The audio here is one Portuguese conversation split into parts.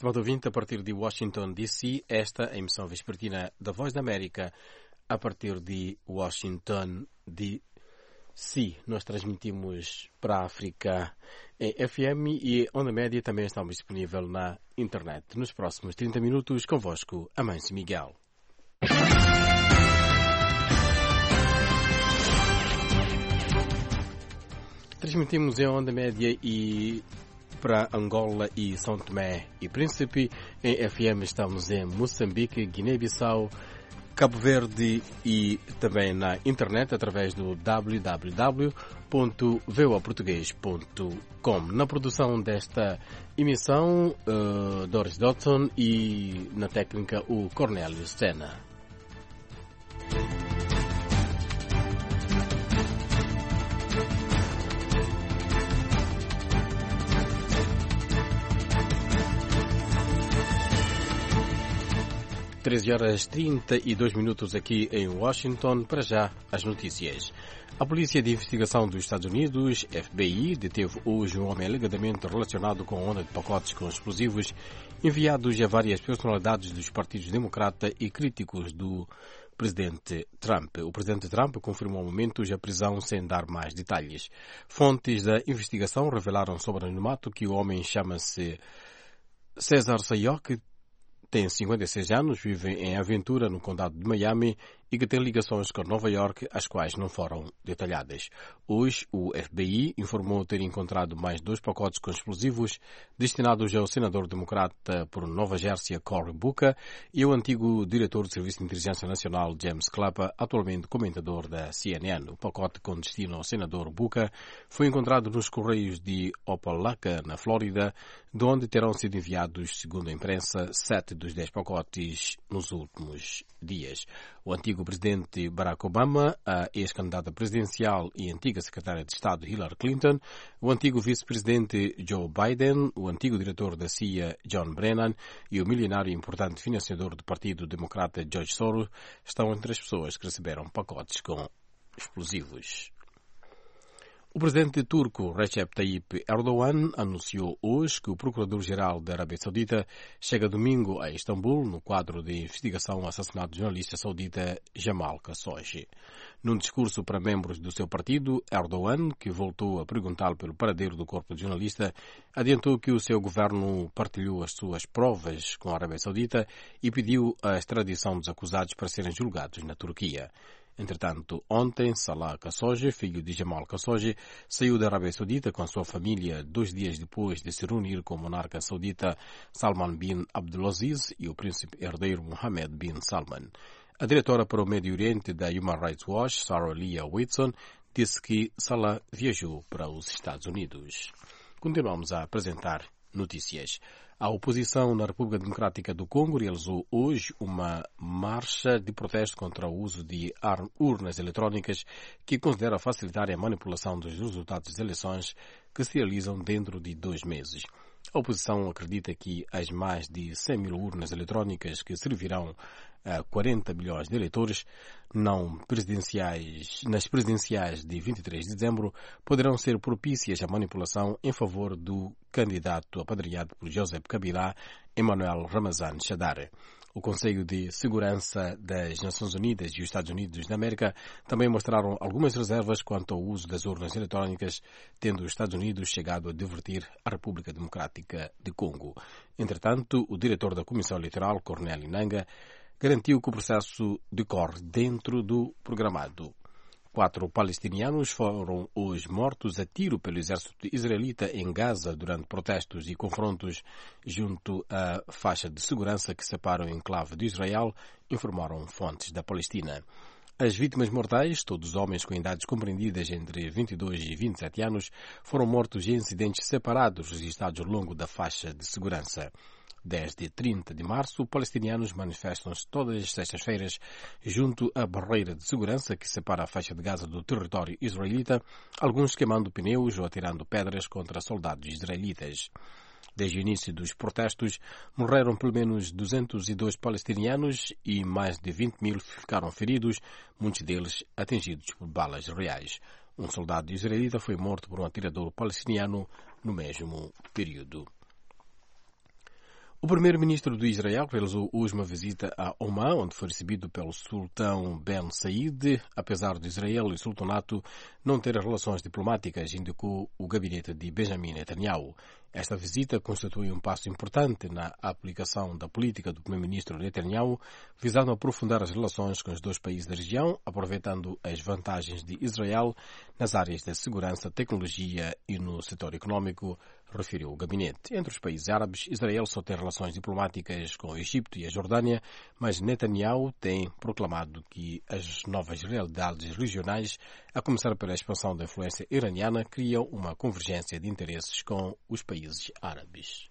estimado ouvinte, a partir de Washington, D.C., esta é a emissão vespertina da Voz da América, a partir de Washington, D.C. Nós transmitimos para a África em FM e Onda Média também estamos disponível na internet. Nos próximos 30 minutos, convosco, Amâncio Miguel. Transmitimos em Onda Média e para Angola e São Tomé e Príncipe. Em FM estamos em Moçambique, Guiné-Bissau, Cabo Verde e também na internet através do www.voaportugues.com. Na produção desta emissão, Doris Dodson e na técnica o Cornélio Sena. 13h32 aqui em Washington. Para já, as notícias. A Polícia de Investigação dos Estados Unidos, FBI, deteve hoje um homem alegadamente relacionado com a onda de pacotes com explosivos enviados a várias personalidades dos partidos democrata e críticos do presidente Trump. O presidente Trump confirmou ao momento a prisão sem dar mais detalhes. Fontes da investigação revelaram sobre o anonimato que o homem chama-se César Sayoc, tem 56 anos, vive em Aventura, no condado de Miami, e que tem ligações com Nova York, as quais não foram detalhadas. Hoje, o FBI informou ter encontrado mais 2 pacotes com explosivos destinados ao senador democrata por Nova Jersey, Cory Booker, e ao antigo diretor do Serviço de Inteligência Nacional, James Clapper, atualmente comentador da CNN. O pacote com destino ao senador Booker foi encontrado nos correios de Opelika, na Flórida, de onde terão sido enviados, segundo a imprensa, 7 dos 10 pacotes nos últimos dias. O antigo presidente Barack Obama, a ex-candidata presidencial e antiga secretária de Estado Hillary Clinton, o antigo vice-presidente Joe Biden, o antigo diretor da CIA John Brennan e o milionário e importante financiador do Partido Democrata George Soros estão entre as pessoas que receberam pacotes com explosivos. O presidente turco Recep Tayyip Erdogan anunciou hoje que o procurador-geral da Arábia Saudita chega domingo a Istambul no quadro de investigação ao assassinato do jornalista saudita Jamal Khashoggi. Num discurso para membros do seu partido, Erdogan, que voltou a perguntar pelo paradeiro do corpo do jornalista, adiantou que o seu governo partilhou as suas provas com a Arábia Saudita e pediu a extradição dos acusados para serem julgados na Turquia. Entretanto, ontem, Salah Khashoggi, filho de Jamal Khashoggi, saiu da Arábia Saudita com a sua família 2 dias depois de se reunir com o monarca saudita Salman bin Abdulaziz e o príncipe herdeiro Mohammed bin Salman. A diretora para o Médio Oriente da Human Rights Watch, Sarah Leah Whitson, disse que Salah viajou para os Estados Unidos. Continuamos a apresentar notícias. A oposição na República Democrática do Congo realizou hoje uma marcha de protesto contra o uso de urnas eletrónicas que considera facilitar a manipulação dos resultados das eleições que se realizam dentro de 2 meses. A oposição acredita que as mais de 100 mil urnas eletrónicas que servirão a 40 milhões de eleitores nas presidenciais de 23 de dezembro poderão ser propícias à manipulação em favor do candidato apadrinhado por Joseph Kabila, Emmanuel Ramazan Shadary. O Conselho de Segurança das Nações Unidas e os Estados Unidos da América também mostraram algumas reservas quanto ao uso das urnas eletrónicas, tendo os Estados Unidos chegado a advertir a República Democrática de Congo. Entretanto, o diretor da Comissão Eleitoral, Cornélio Nangaa, garantiu que o processo decorre dentro do programado. 4 palestinianos foram hoje mortos a tiro pelo exército israelita em Gaza durante protestos e confrontos junto à faixa de segurança que separa o enclave de Israel, informaram fontes da Palestina. As vítimas mortais, todos homens com idades compreendidas entre 22 e 27 anos, foram mortos em incidentes separados registrados ao longo da faixa de segurança. Desde 30 de março, palestinianos manifestam-se todas as sextas-feiras junto à barreira de segurança que separa a faixa de Gaza do território israelita, alguns queimando pneus ou atirando pedras contra soldados israelitas. Desde o início dos protestos, morreram pelo menos 202 palestinianos e mais de 20 mil ficaram feridos, muitos deles atingidos por balas reais. Um soldado israelita foi morto por um atirador palestiniano no mesmo período. O primeiro-ministro de Israel realizou hoje uma visita a Oman, onde foi recebido pelo sultão Ben Said. Apesar de Israel e o sultanato não terem relações diplomáticas, indicou o gabinete de Benjamin Netanyahu. Esta visita constitui um passo importante na aplicação da política do primeiro-ministro Netanyahu, visando aprofundar as relações com os dois países da região, aproveitando as vantagens de Israel nas áreas de segurança, tecnologia e no setor econômico, referiu o gabinete. Entre os países árabes, Israel só tem relações diplomáticas com o Egito e a Jordânia, mas Netanyahu tem proclamado que as novas realidades regionais, a começar pela expansão da influência iraniana, criam uma convergência de interesses com os países árabes.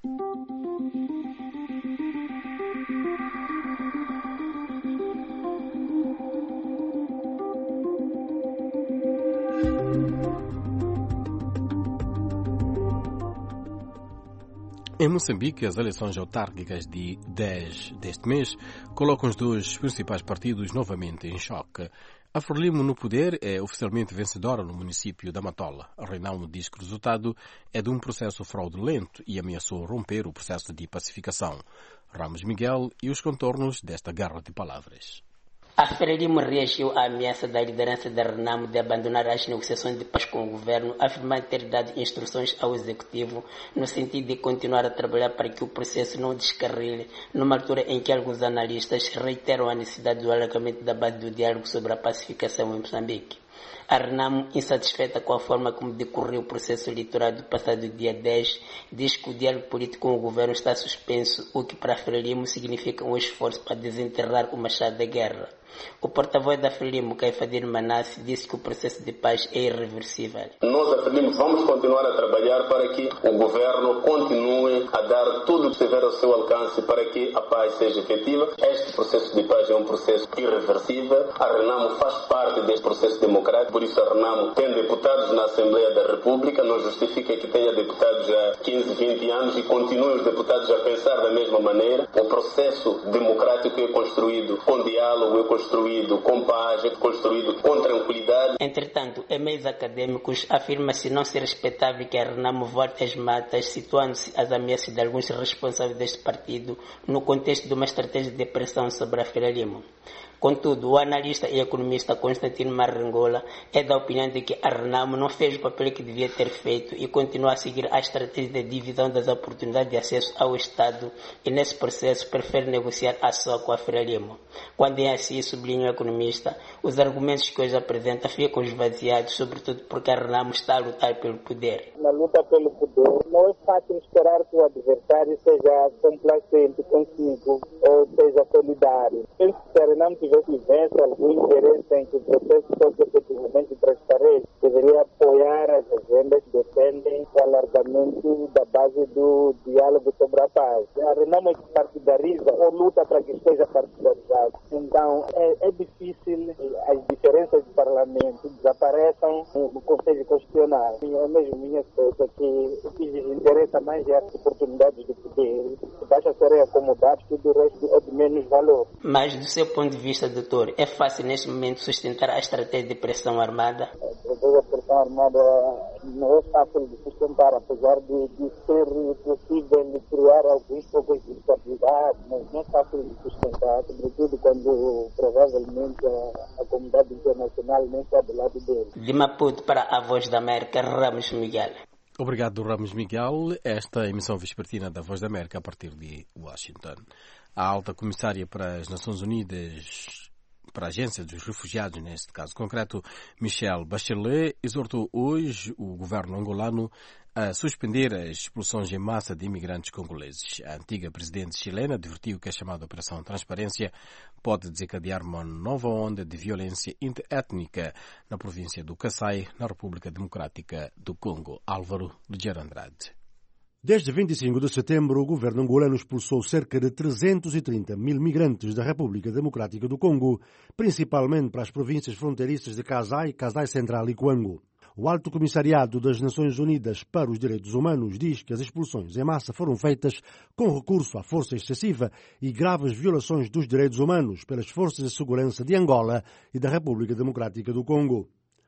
Em Moçambique, as eleições autárquicas de 10 deste mês colocam os dois principais partidos novamente em choque. A Frelimo no poder é oficialmente vencedora no município da Matola. A Renamo diz que o resultado é de um processo fraudulento e ameaçou romper o processo de pacificação. Ramos Miguel e os contornos desta guerra de palavras. A Frelimo reagiu à ameaça da liderança da Renamo de abandonar as negociações de paz com o governo, afirmando ter dado instruções ao executivo no sentido de continuar a trabalhar para que o processo não descarrile, numa altura em que alguns analistas reiteram a necessidade do alargamento da base do diálogo sobre a pacificação em Moçambique. A Renamo, insatisfeita com a forma como decorreu o processo eleitoral do passado dia 10, diz que o diálogo político com o governo está suspenso, o que para a Frelimo significa um esforço para desenterrar o machado da guerra. O porta-voz da Frelimo, Caifadir Manassi, disse que o processo de paz é irreversível. Nós, a Frelimo, vamos continuar a trabalhar para que o governo continue a dar tudo o que estiver ao seu alcance para que a paz seja efetiva. Este processo de paz é um processo irreversível. A Renamo faz parte deste processo democrático, por isso a Renamo tem deputados na Assembleia da República, não justifica que tenha deputados há 15, 20 anos e continuem os deputados a pensar da mesma maneira. O processo democrático é construído com diálogo, é construído com paz, é construído com tranquilidade. Entretanto, em meios acadêmicos, afirma-se não ser respeitável que a Renamo volte às matas, situando-se as ameaças de alguns responsáveis deste partido no contexto de uma estratégia de pressão sobre a Frelimo. Contudo, o analista e economista Constantino Marrengola é da opinião de que a Renamo não fez o papel que devia ter feito e continua a seguir a estratégia de divisão das oportunidades de acesso ao Estado e, nesse processo, prefere negociar a só com a Frelimo. Quando é assim, sublinha o economista, os argumentos que hoje apresenta ficam esvaziados, sobretudo porque a Renamo está a lutar pelo poder. Na luta pelo poder, não é fácil esperar que o adversário seja complacente consigo ou seja solidário. Penso que a Renamo tivesse algum interesse em que o processo fosse efetivamente transparente, deveria apoiar as agendas que defendem o alargamento da base do diálogo sobre a paz. A Renamo partidariza ou luta para que esteja partidarizado. Então, é difícil as diferenças do parlamento desapareçam no Conselho Constitucional. É mesmo minha experiência que o que lhes interessa mais é as oportunidades do poder. Basta serem acomodados, tudo o resto é de menos valor. Mas, do seu ponto de vista, doutor, é fácil neste momento sustentar a estratégia de pressão armada? A estratégia de pressão armada não é fácil de sustentar, apesar de ser possível criar alguns poucos de estabilidade, mas não é fácil de sustentar, sobretudo quando provavelmente a comunidade internacional nem está do lado dele. De Maputo para a Voz da América, Ramos Miguel. Obrigado, Ramos Miguel. Esta emissão vespertina da Voz da América a partir de Washington. A alta comissária para as Nações Unidas, para a Agência dos Refugiados, neste caso concreto, Michelle Bachelet, exortou hoje o governo angolano a suspender as expulsões em massa de imigrantes congoleses. A antiga presidente chilena advertiu que a chamada Operação Transparência pode desencadear uma nova onda de violência interétnica na província do Kasaï, na República Democrática do Congo. Álvaro Ligeiro Andrade. Desde 25 de setembro, o governo angolano expulsou cerca de 330 mil migrantes da República Democrática do Congo, principalmente para as províncias fronteiriças de Kasai, Kasai Central e Kwango. O Alto Comissariado das Nações Unidas para os Direitos Humanos diz que as expulsões em massa foram feitas com recurso à força excessiva e graves violações dos direitos humanos pelas forças de segurança de Angola e da República Democrática do Congo.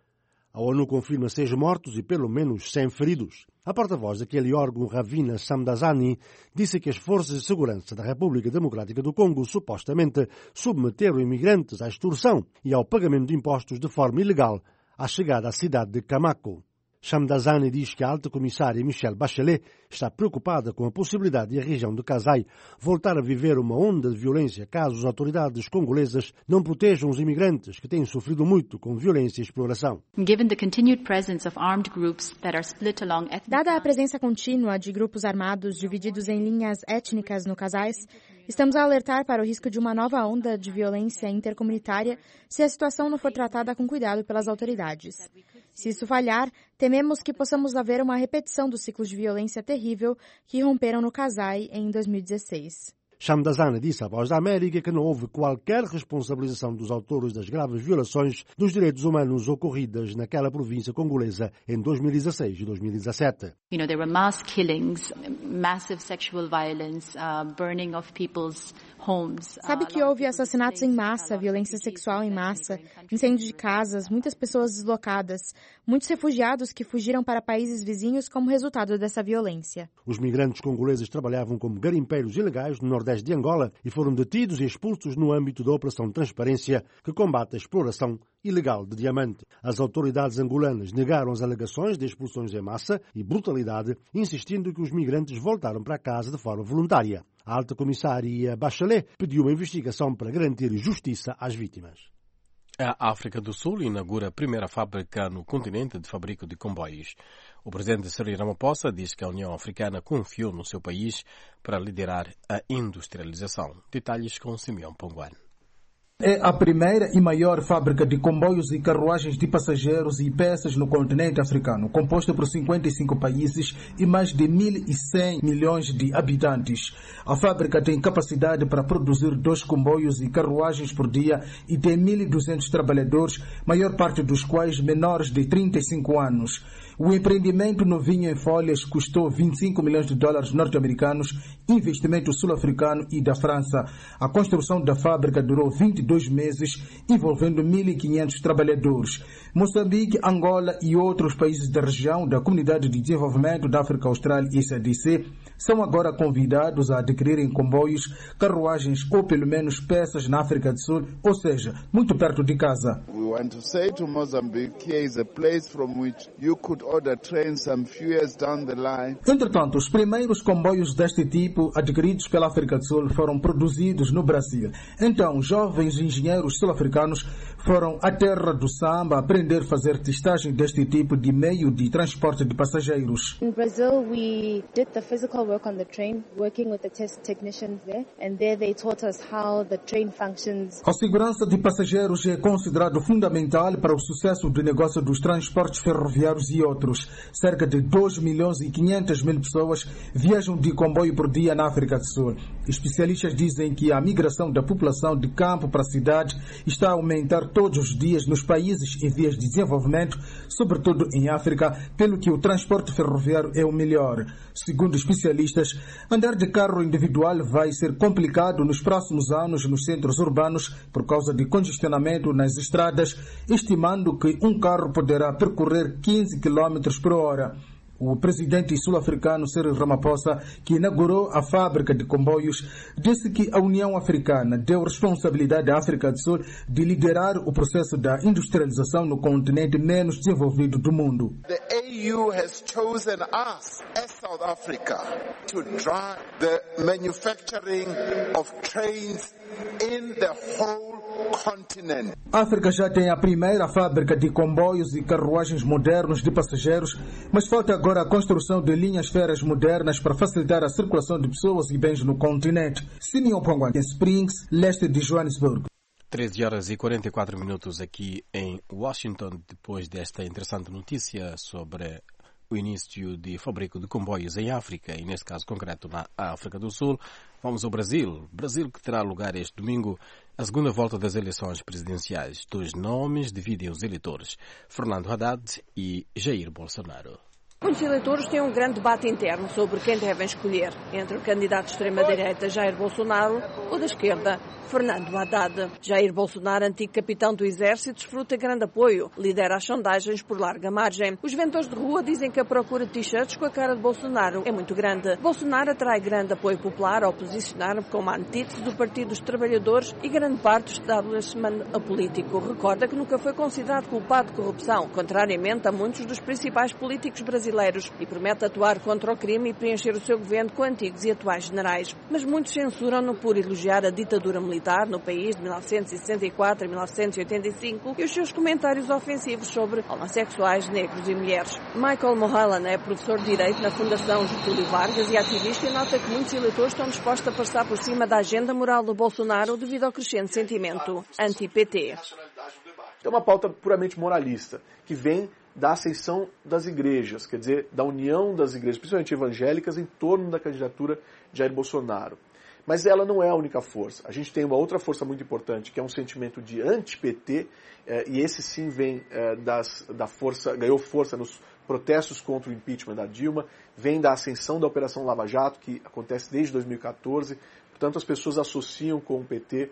A ONU confirma 6 mortos e pelo menos 100 feridos. A porta-voz daquele órgão, Ravina Shamdasani, disse que as forças de segurança da República Democrática do Congo supostamente submeteram imigrantes à extorsão e ao pagamento de impostos de forma ilegal à chegada à cidade de Kamako. Shamdasani diz que a alta comissária Michelle Bachelet está preocupada com a possibilidade de a região de Kasai voltar a viver uma onda de violência caso as autoridades congolesas não protejam os imigrantes que têm sofrido muito com violência e exploração. Dada a presença contínua de grupos armados divididos em linhas étnicas no Kasai, estamos a alertar para o risco de uma nova onda de violência intercomunitária se a situação não for tratada com cuidado pelas autoridades. Se isso falhar, tememos que possamos haver uma repetição dos ciclos de violência terrível que romperam no Kasai em 2016. Shamdasani disse à Voz da América que não houve qualquer responsabilização dos autores das graves violações dos direitos humanos ocorridas naquela província congolesa em 2016 e 2017. There were mass killings, massive sexual violence, burning of people's homes. Sabe que houve assassinatos em massa, violência sexual em massa, incêndio de casas, muitas pessoas deslocadas, muitos refugiados que fugiram para países vizinhos como resultado dessa violência. Os migrantes congoleses trabalhavam como garimpeiros ilegais no nordeste de Angola e foram detidos e expulsos no âmbito da Operação Transparência, que combate a exploração ilegal de diamante. As autoridades angolanas negaram as alegações de expulsões em massa e brutalidade, insistindo que os migrantes voltaram para casa de forma voluntária. A alta comissária Bachelet pediu uma investigação para garantir justiça às vítimas. A África do Sul inaugura a primeira fábrica no continente de fabrico de comboios. O presidente Cyril Ramaphosa diz que a União Africana confiou no seu país para liderar a industrialização. Detalhes com Simeão Ponguan. É a primeira e maior fábrica de comboios e carruagens de passageiros e peças no continente africano, composta por 55 países e mais de 1.100 milhões de habitantes. A fábrica tem capacidade para produzir 2 comboios e carruagens por dia e tem 1.200 trabalhadores, maior parte dos quais menores de 35 anos. O empreendimento novinho em folhas custou 25 milhões de dólares norte-americanos, investimento sul-africano e da França. A construção da fábrica durou 22 meses, envolvendo 1.500 trabalhadores. Moçambique, Angola e outros países da região da Comunidade de Desenvolvimento da África Austral e SADC são agora convidados a adquirirem comboios, carruagens ou pelo menos peças na África do Sul, ou seja, muito perto de casa. We want to say to Mozambique, here is a place from which you could order trains some few years down the line. Entretanto, os primeiros comboios deste tipo adquiridos pela África do Sul foram produzidos no Brasil. Então, jovens engenheiros sul-africanos foram à terra do samba aprender a fazer testagem deste tipo de meio de transporte de passageiros. In Brazil, we did the physical work on the train, working with the test technicians there, and there they taught us how the train functions. A segurança de passageiros é considerado fundamental para o sucesso do negócio dos transportes ferroviários e outros. Cerca de 2.500.000 pessoas viajam de comboio por dia na África do Sul. Especialistas dizem que a migração da população de campo para a cidade está a aumentar todos os dias nos países em vias de desenvolvimento, sobretudo em África, pelo que o transporte ferroviário é o melhor. Segundo especialistas, andar de carro individual vai ser complicado nos próximos anos nos centros urbanos por causa de congestionamento nas estradas, estimando que um carro poderá percorrer 15 km por hora. O presidente sul-africano Cyril Ramaphosa, que inaugurou a fábrica de comboios, disse que a União Africana deu responsabilidade à África do Sul de liderar o processo da industrialização no continente menos desenvolvido do mundo. The AU has chosen us as South Africa to drive the manufacturing of trains in the whole continent. A África já tem a primeira fábrica de comboios e carruagens modernos de passageiros, mas falta agora a construção de linhas férreas modernas para facilitar a circulação de pessoas e bens no continente. Simeão Ponguan, em Springs, leste de Joanesburgo. 13 horas e 44 minutos aqui em Washington, depois desta interessante notícia sobre o início de fabrico de comboios em África, e nesse caso concreto na África do Sul. Vamos ao Brasil. Brasil que terá lugar este domingo a segunda volta das eleições presidenciais. 2 nomes dividem os eleitores: Fernando Haddad e Jair Bolsonaro. Muitos eleitores têm um grande debate interno sobre quem devem escolher, entre o candidato de extrema-direita Jair Bolsonaro ou da esquerda Fernando Haddad. Jair Bolsonaro, antigo capitão do Exército, desfruta grande apoio, lidera as sondagens por larga margem. Os vendedores de rua dizem que a procura de t-shirts com a cara de Bolsonaro é muito grande. Bolsonaro atrai grande apoio popular ao posicionar como a antítese do Partido dos Trabalhadores e grande parte do establishment político. Recorda que nunca foi considerado culpado de corrupção, contrariamente a muitos dos principais políticos brasileiros, e promete atuar contra o crime e preencher o seu governo com antigos e atuais generais. Mas muitos censuram-no por elogiar a ditadura militar no país de 1964 a 1985 e os seus comentários ofensivos sobre homossexuais, negros e mulheres. Michael Mulholland é professor de Direito na Fundação Getúlio Vargas e ativista e nota que muitos eleitores estão dispostos a passar por cima da agenda moral do Bolsonaro devido ao crescente sentimento anti-PT. É uma pauta puramente moralista, que vem da ascensão das igrejas, quer dizer, da união das igrejas, principalmente evangélicas, em torno da candidatura de Jair Bolsonaro. Mas ela não é a única força. A gente tem uma outra força muito importante, que é um sentimento de anti-PT, e esse sim vem da força, ganhou força nos protestos contra o impeachment da Dilma, vem da ascensão da Operação Lava Jato, que acontece desde 2014. Portanto, as pessoas associam com o PT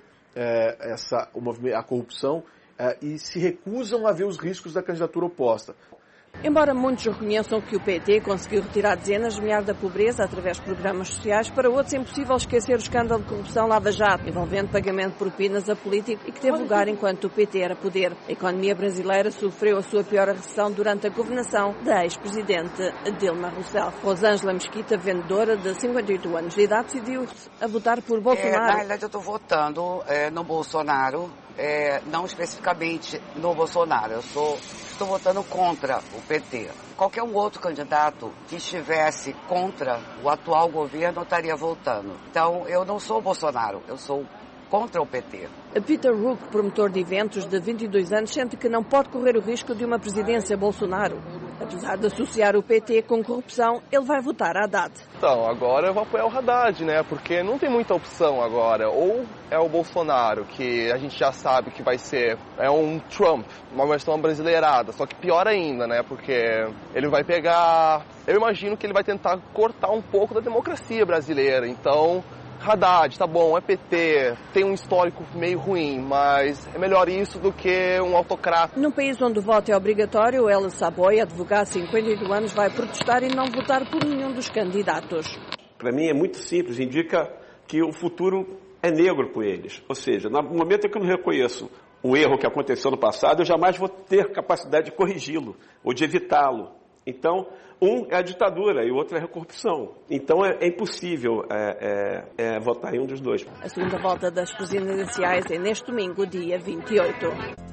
a corrupção e se recusam a ver os riscos da candidatura oposta. Embora muitos reconheçam que o PT conseguiu retirar dezenas de milhares da pobreza através de programas sociais, para outros é impossível esquecer o escândalo de corrupção Lava Jato, envolvendo pagamento de propinas a políticos e que teve lugar enquanto o PT era poder. A economia brasileira sofreu a sua pior recessão durante a governação da ex-presidente Dilma Rousseff. Rosângela Mesquita, vendedora de 58 anos de idade, decidiu a votar por Bolsonaro. Na realidade, eu estou votando no Bolsonaro, não especificamente no Bolsonaro. Eu estou votando contra o PT. Qualquer um outro candidato que estivesse contra o atual governo estaria votando. Então, eu não sou Bolsonaro, eu sou contra o PT. Peter Rook, promotor de eventos de 22 anos, sente que não pode correr o risco de uma presidência Bolsonaro. Apesar de associar o PT com corrupção, ele vai votar Haddad. Então, agora eu vou apoiar o Haddad, né? Porque não tem muita opção agora. Ou é o Bolsonaro, que a gente já sabe que vai ser um Trump, uma versão brasileirada, só que pior ainda, né? Porque ele vai pegar... Eu imagino que ele vai tentar cortar um pouco da democracia brasileira. Então, Haddad, tá bom, é PT, tem um histórico meio ruim, mas é melhor isso do que um autocrata. Num país onde o voto é obrigatório, Ela Saboy, advogado de 58 anos, vai protestar e não votar por nenhum dos candidatos. Para mim é muito simples, indica que o futuro é negro por eles. Ou seja, no momento em que eu não reconheço o erro que aconteceu no passado, eu jamais vou ter capacidade de corrigi-lo ou de evitá-lo. Então, um é a ditadura e o outro é a corrupção. Então, é impossível votar em um dos dois. A segunda volta das presidenciais é neste domingo, dia 28.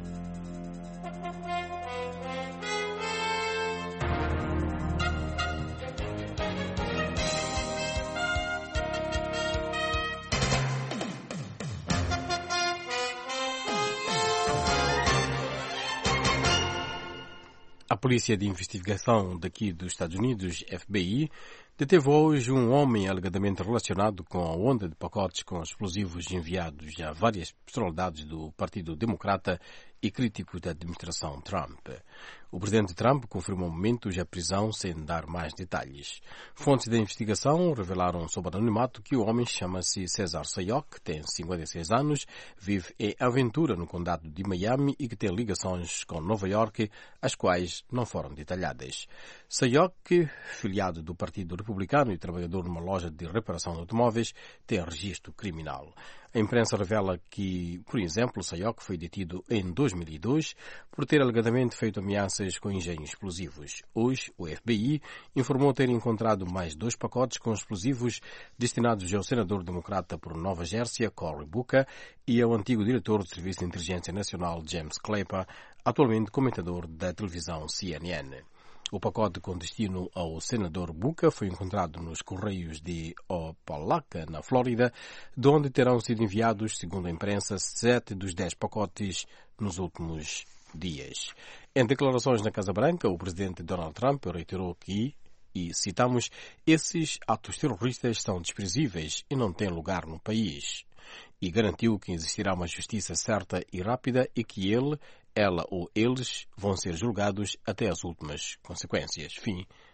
A Polícia de Investigação daqui dos Estados Unidos, FBI, deteve hoje um homem alegadamente relacionado com a onda de pacotes com explosivos enviados a várias personalidades do Partido Democrata e críticos da administração Trump. O presidente Trump confirmou momentos a prisão sem dar mais detalhes. Fontes da investigação revelaram sob anonimato que o homem chama-se Cesar Sayoc, tem 56 anos, vive em Aventura, no condado de Miami, e que tem ligações com Nova York, as quais não foram detalhadas. Sayoc, filiado do Partido Republicano e trabalhador numa loja de reparação de automóveis, tem registro criminal. A imprensa revela que, por exemplo, Sayoc foi detido em 2002 por ter alegadamente feito ameaças com engenhos explosivos. Hoje, o FBI informou ter encontrado mais 2 pacotes com explosivos destinados ao senador democrata por Nova Jersey, Cory Booker, e ao antigo diretor do Serviço de Inteligência Nacional, James Clapper, atualmente comentador da televisão CNN. O pacote com destino ao senador Booker foi encontrado nos Correios de Opelika, na Flórida, de onde terão sido enviados, segundo a imprensa, 7 dos 10 pacotes nos últimos dias. Em declarações na Casa Branca, o presidente Donald Trump reiterou que, e citamos, esses atos terroristas são desprezíveis e não têm lugar no país. E garantiu que existirá uma justiça certa e rápida e que ela ou eles vão ser julgados até as últimas consequências. Fim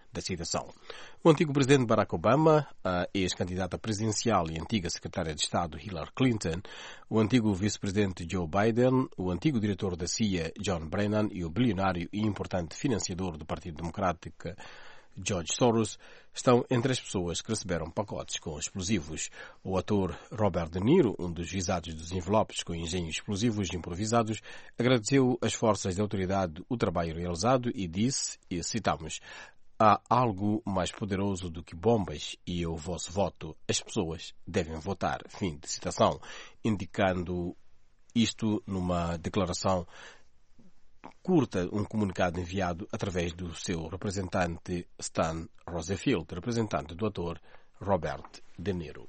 da citação. O antigo presidente Barack Obama, a ex-candidata presidencial e antiga secretária de Estado Hillary Clinton, o antigo vice-presidente Joe Biden, o antigo diretor da CIA John Brennan e o bilionário e importante financiador do Partido Democrático George Soros estão entre as pessoas que receberam pacotes com explosivos. O ator Robert De Niro, um dos visados dos envelopes com engenhos explosivos improvisados, agradeceu às forças de autoridade o trabalho realizado e disse, e citamos, há algo mais poderoso do que bombas e o vosso voto. As pessoas devem votar. Fim de citação. Indicando isto numa declaração curta, um comunicado enviado através do seu representante Stan Rosenfield, representante do ator Robert De Niro.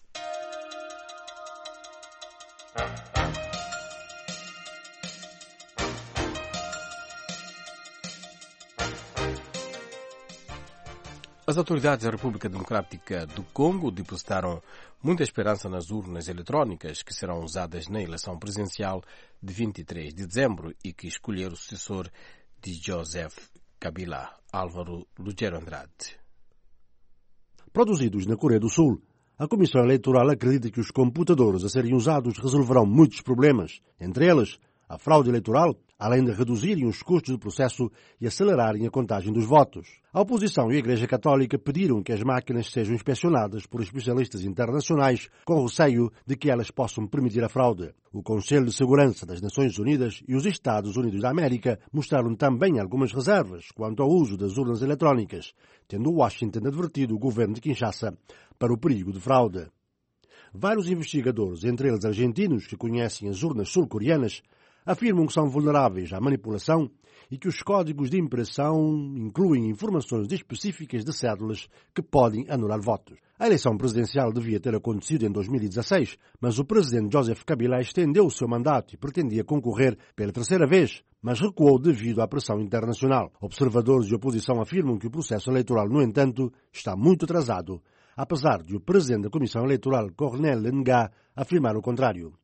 As autoridades da República Democrática do Congo depositaram muita esperança nas urnas eletrónicas que serão usadas na eleição presidencial de 23 de dezembro e que escolher o sucessor de Joseph Kabila, Álvaro Lugero Andrade. Produzidos na Coreia do Sul, a Comissão Eleitoral acredita que os computadores a serem usados resolverão muitos problemas, entre eles a fraude eleitoral, além de reduzirem os custos do processo e acelerarem a contagem dos votos. A oposição e a Igreja Católica pediram que as máquinas sejam inspecionadas por especialistas internacionais com receio de que elas possam permitir a fraude. O Conselho de Segurança das Nações Unidas e os Estados Unidos da América mostraram também algumas reservas quanto ao uso das urnas eletrónicas, tendo Washington advertido o governo de Kinshasa para o perigo de fraude. Vários investigadores, entre eles argentinos que conhecem as urnas sul-coreanas, afirmam que são vulneráveis à manipulação e que os códigos de impressão incluem informações específicas de cédulas que podem anular votos. A eleição presidencial devia ter acontecido em 2016, mas o presidente Joseph Kabila estendeu o seu mandato e pretendia concorrer pela terceira vez, mas recuou devido à pressão internacional. Observadores de oposição afirmam que o processo eleitoral, no entanto, está muito atrasado, apesar de o presidente da Comissão Eleitoral, Corneille Nangaa, afirmar o contrário.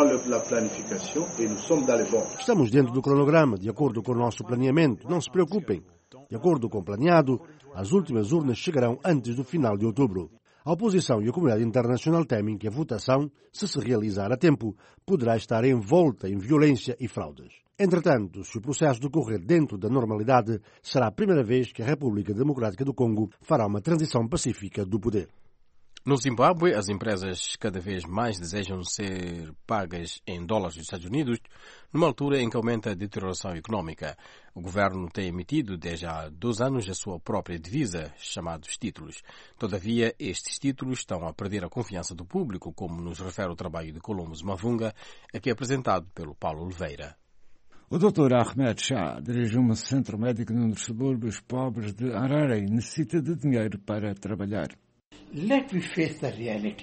Estamos dentro do cronograma, de acordo com o nosso planeamento. Não se preocupem. De acordo com o planeado, as últimas urnas chegarão antes do final de outubro. A oposição e a comunidade internacional temem que a votação, se realizar a tempo, poderá estar envolta em violência e fraudes. Entretanto, se o processo decorrer dentro da normalidade, será a primeira vez que a República Democrática do Congo fará uma transição pacífica do poder. No Zimbábue, as empresas cada vez mais desejam ser pagas em dólares dos Estados Unidos, numa altura em que aumenta a deterioração económica. O governo tem emitido desde há 2 anos a sua própria divisa, chamados títulos. Todavia, estes títulos estão a perder a confiança do público, como nos refere o trabalho de Columbus Mavunga, aqui apresentado pelo Paulo Oliveira. O Dr. Ahmed Shah dirige um centro médico num dos subúrbios pobres de Harare e necessita de dinheiro para trabalhar. Let me face the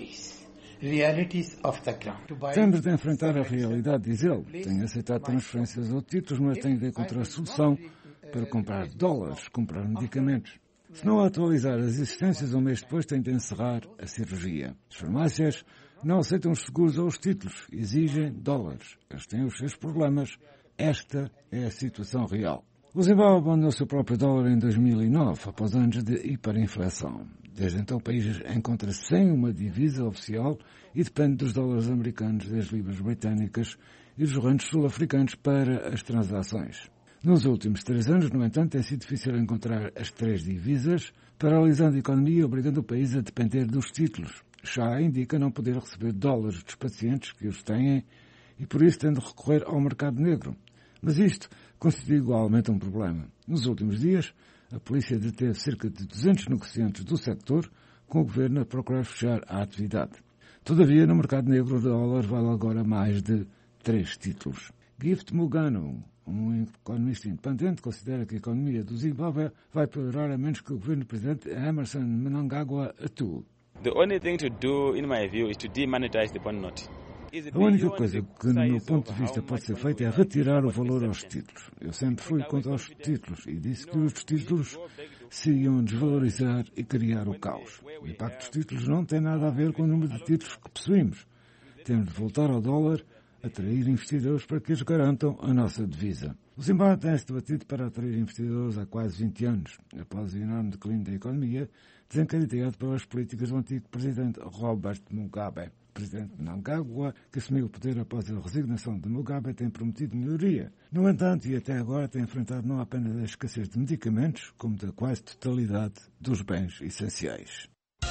realities of the ground. Temos de enfrentar a realidade, diz ele. Tenho aceitado transferências ou títulos, mas tenho de encontrar solução para comprar dólares, comprar medicamentos. Se não atualizar as existências um mês depois, tenho de encerrar a cirurgia. As farmácias não aceitam os seguros ou os títulos, exigem dólares. Eles têm os seus problemas. Esta é a situação real. O Zimbábue abandonou o seu próprio dólar em 2009, após anos de hiperinflação. Desde então o país encontra-se sem uma divisa oficial e depende dos dólares americanos, das libras britânicas e dos randes sul-africanos para as transações. Nos últimos 3 anos, no entanto, tem sido difícil encontrar as 3 divisas, paralisando a economia e obrigando o país a depender dos títulos. Shah indica não poder receber dólares dos pacientes que os têm e por isso tem de recorrer ao mercado negro. Mas isto constitui igualmente um problema. Nos últimos dias, a polícia deteve cerca de 200 negociantes do sector, com o governo a procurar fechar a atividade. Todavia, no mercado negro, o dólar vale agora mais de 3 títulos. Gift Mugano, um economista independente, considera que a economia do Zimbábue vai piorar a menos que o governo do presidente Emmerson Mnangagwa atue. The only thing to do, in my view, is to demonetize the bond note. A única coisa que, no meu ponto de vista, pode ser feita é retirar o valor aos títulos. Eu sempre fui contra os títulos e disse que os títulos se iam desvalorizar e criar o caos. O impacto dos títulos não tem nada a ver com o número de títulos que possuímos. Temos de voltar ao dólar, atrair investidores para que eles garantam a nossa divisa. O Zimbábue tem-se debatido para atrair investidores há quase 20 anos, após o enorme declínio da economia, desencadeado pelas políticas do antigo presidente Robert Mugabe. O presidente Mnangagwa, que assumiu o poder após a resignação de Mugabe, tem prometido melhoria. No entanto, e até agora, tem enfrentado não apenas a escassez de medicamentos, como da quase totalidade dos bens essenciais.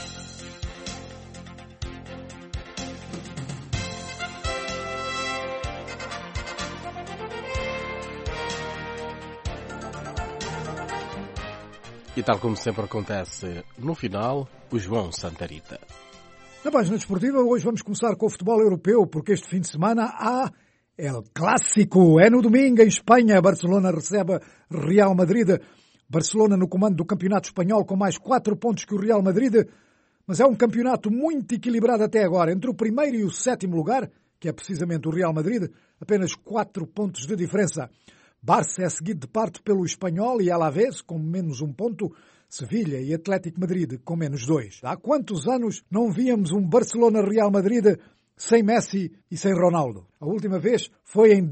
E tal como sempre acontece no final, o João Santarita. Na página desportiva, hoje vamos começar com o futebol europeu, porque este fim de semana há El Clássico. É no domingo, em Espanha. Barcelona recebe Real Madrid. Barcelona no comando do campeonato espanhol com mais 4 pontos que o Real Madrid. Mas é um campeonato muito equilibrado até agora. Entre o primeiro e o 7º lugar, que é precisamente o Real Madrid, apenas 4 pontos de diferença. Barça é seguido de parte pelo Espanhol e Alavés, com menos 1 ponto. Sevilha e Atlético Madrid com menos 2. Há quantos anos não víamos um Barcelona-Real Madrid sem Messi e sem Ronaldo? A última vez foi em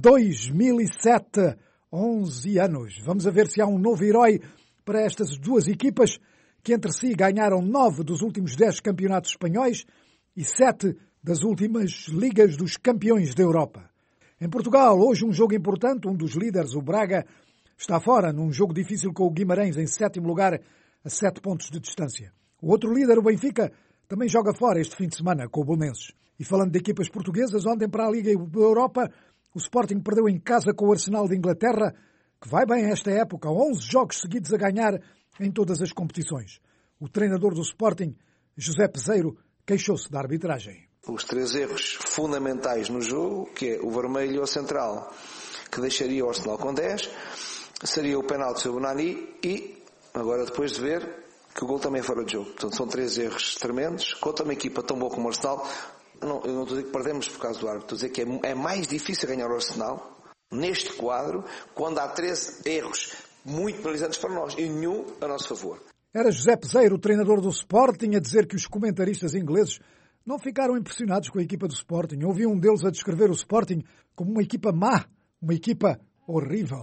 2007, 11 anos. Vamos a ver se há um novo herói para estas duas equipas que entre si ganharam 9 dos últimos 10 campeonatos espanhóis e 7 das últimas Ligas dos Campeões da Europa. Em Portugal, hoje um jogo importante, um dos líderes, o Braga, está fora num jogo difícil com o Guimarães em 7º lugar, a 7 pontos de distância. O outro líder, o Benfica, também joga fora este fim de semana com o Belenenses. E falando de equipas portuguesas, ontem para a Liga Europa, o Sporting perdeu em casa com o Arsenal de Inglaterra, que vai bem esta época, 11 jogos seguidos a ganhar em todas as competições. O treinador do Sporting, José Peseiro, queixou-se da arbitragem. Os 3 erros fundamentais no jogo, que é o vermelho e o central, que deixaria o Arsenal com 10, seria o penalti sobre o Nani e, agora depois de ver, que o gol também é fora de jogo. Portanto, são 3 erros tremendos. Contra uma equipa tão boa como o Arsenal, eu não estou a dizer que perdemos por causa do árbitro, estou a dizer que é mais difícil ganhar o Arsenal neste quadro, quando há 3 erros muito penalizantes para nós e nenhum a nosso favor. Era José Peseiro, o treinador do Sporting, a dizer que os comentaristas ingleses não ficaram impressionados com a equipa do Sporting. Ouvi um deles a descrever o Sporting como uma equipa má, uma equipa horrível.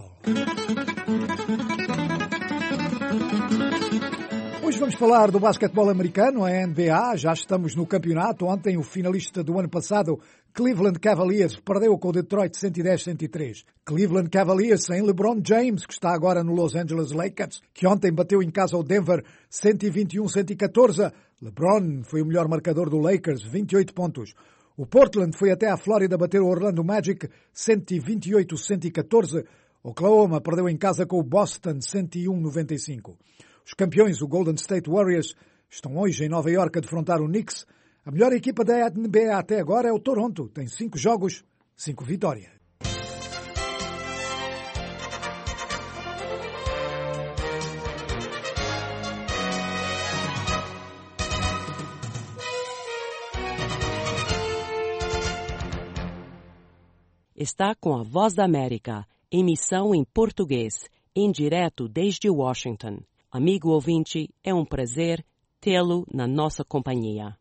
Hoje vamos falar do basquetebol americano, a NBA. Já estamos no campeonato. Ontem o finalista do ano passado, Cleveland Cavaliers, perdeu com o Detroit 110-103. Cleveland Cavaliers sem LeBron James, que está agora no Los Angeles Lakers, que ontem bateu em casa o Denver 121-114. LeBron foi o melhor marcador do Lakers, 28 pontos. O Portland foi até à Flórida bater o Orlando Magic 128-114. Oklahoma perdeu em casa com o Boston 101-95. Os campeões, o Golden State Warriors, estão hoje em Nova Iorque a defrontar o Knicks. A melhor equipa da NBA até agora é o Toronto. Tem 5 jogos, 5 vitórias. Está com a Voz da América, emissão em português, em direto desde Washington. Amigo ouvinte, é um prazer tê-lo na nossa companhia.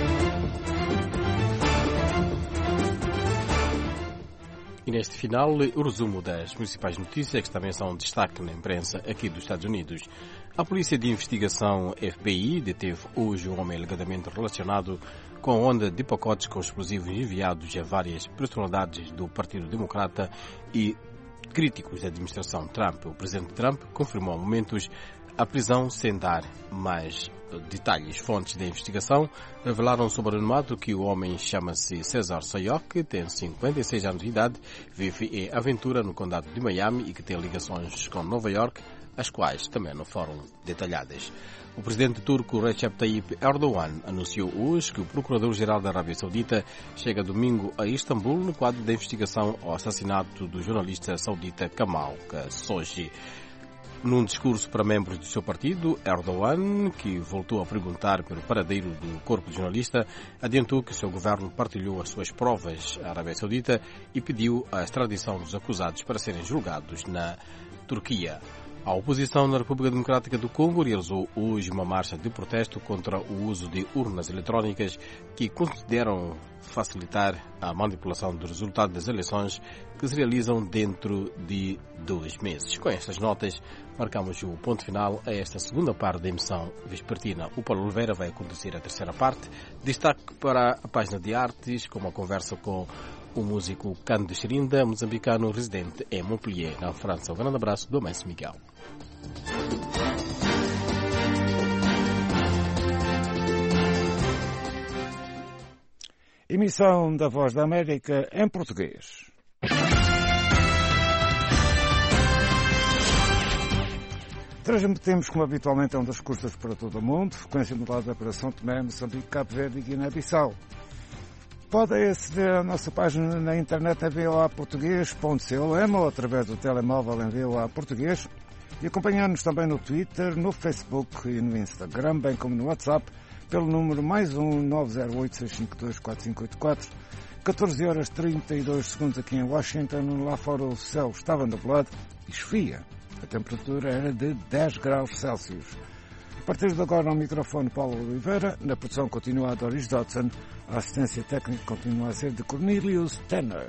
E neste final, o resumo das principais notícias que também são destaque na imprensa aqui dos Estados Unidos. A Polícia de Investigação FBI deteve hoje um homem alegadamente relacionado com a onda de pacotes com explosivos enviados a várias personalidades do Partido Democrata e críticos da administração Trump. O presidente Trump confirmou há momentos a prisão sem dar mais detalhes. Fontes da investigação revelaram sobre o anonimato que o homem chama-se César Sayoc, tem 56 anos de idade, vive em Aventura, no condado de Miami, e que tem ligações com Nova York, as quais também não foram detalhadas. O presidente turco Recep Tayyip Erdogan anunciou hoje que o procurador-geral da Arábia Saudita chega domingo a Istambul no quadro da investigação ao assassinato do jornalista saudita Jamal Khashoggi. Num discurso para membros do seu partido, Erdogan, que voltou a perguntar pelo paradeiro do corpo de jornalista, adiantou que o seu governo partilhou as suas provas à Arábia Saudita e pediu a extradição dos acusados para serem julgados na Turquia. A oposição na República Democrática do Congo realizou hoje uma marcha de protesto contra o uso de urnas eletrónicas que consideram facilitar a manipulação do resultado das eleições que se realizam dentro de 2 meses. Com estas notas, marcamos o ponto final a esta segunda parte da emissão vespertina. O Paulo Oliveira vai conduzir a terceira parte. Destaque para a página de artes, com uma conversa com o músico Cândido Xerinda, moçambicano residente em Montpellier, na França. Um grande abraço do Mestre Miguel. Emissão da Voz da América em português. Transmitimos, como habitualmente, ondas curtas para todo o mundo, frequência modulada para São Tomé, Moçambique, Cabo Verde e Guiné-Bissau. Podem aceder à nossa página na internet em voaportuguês.com ou através do telemóvel em VOA Português e acompanhar-nos também no Twitter, no Facebook e no Instagram, bem como no WhatsApp, pelo número +1 908 652 4584. 14 horas 32 segundos aqui em Washington. Lá fora o céu estava nublado e chovia. A temperatura era de 10 graus Celsius. A partir de agora, ao microfone Paulo Oliveira. Na produção continua a Doris Dodson. A assistência técnica continua a ser de Cornelius Tanner.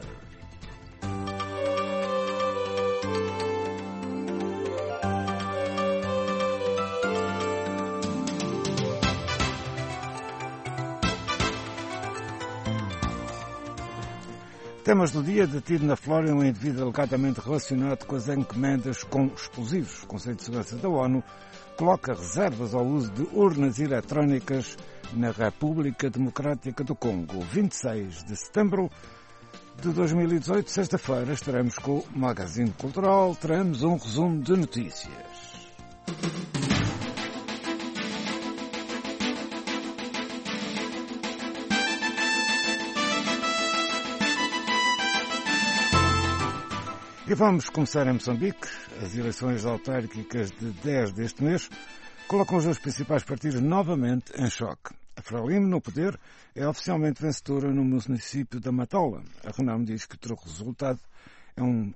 Temas do dia: detido na Flórida um indivíduo alegadamente relacionado com as encomendas com explosivos. O Conselho de Segurança da ONU coloca reservas ao uso de urnas eletrónicas na República Democrática do Congo. 26 de setembro de 2018, sexta-feira, estaremos com o Magazine Cultural. Teremos um resumo de notícias. E vamos começar em Moçambique. As eleições autárquicas de 10 deste mês colocam os dois principais partidos novamente em choque. A Frelimo, no poder, é oficialmente vencedora no município da Matola. A Renamo diz que o resultado é um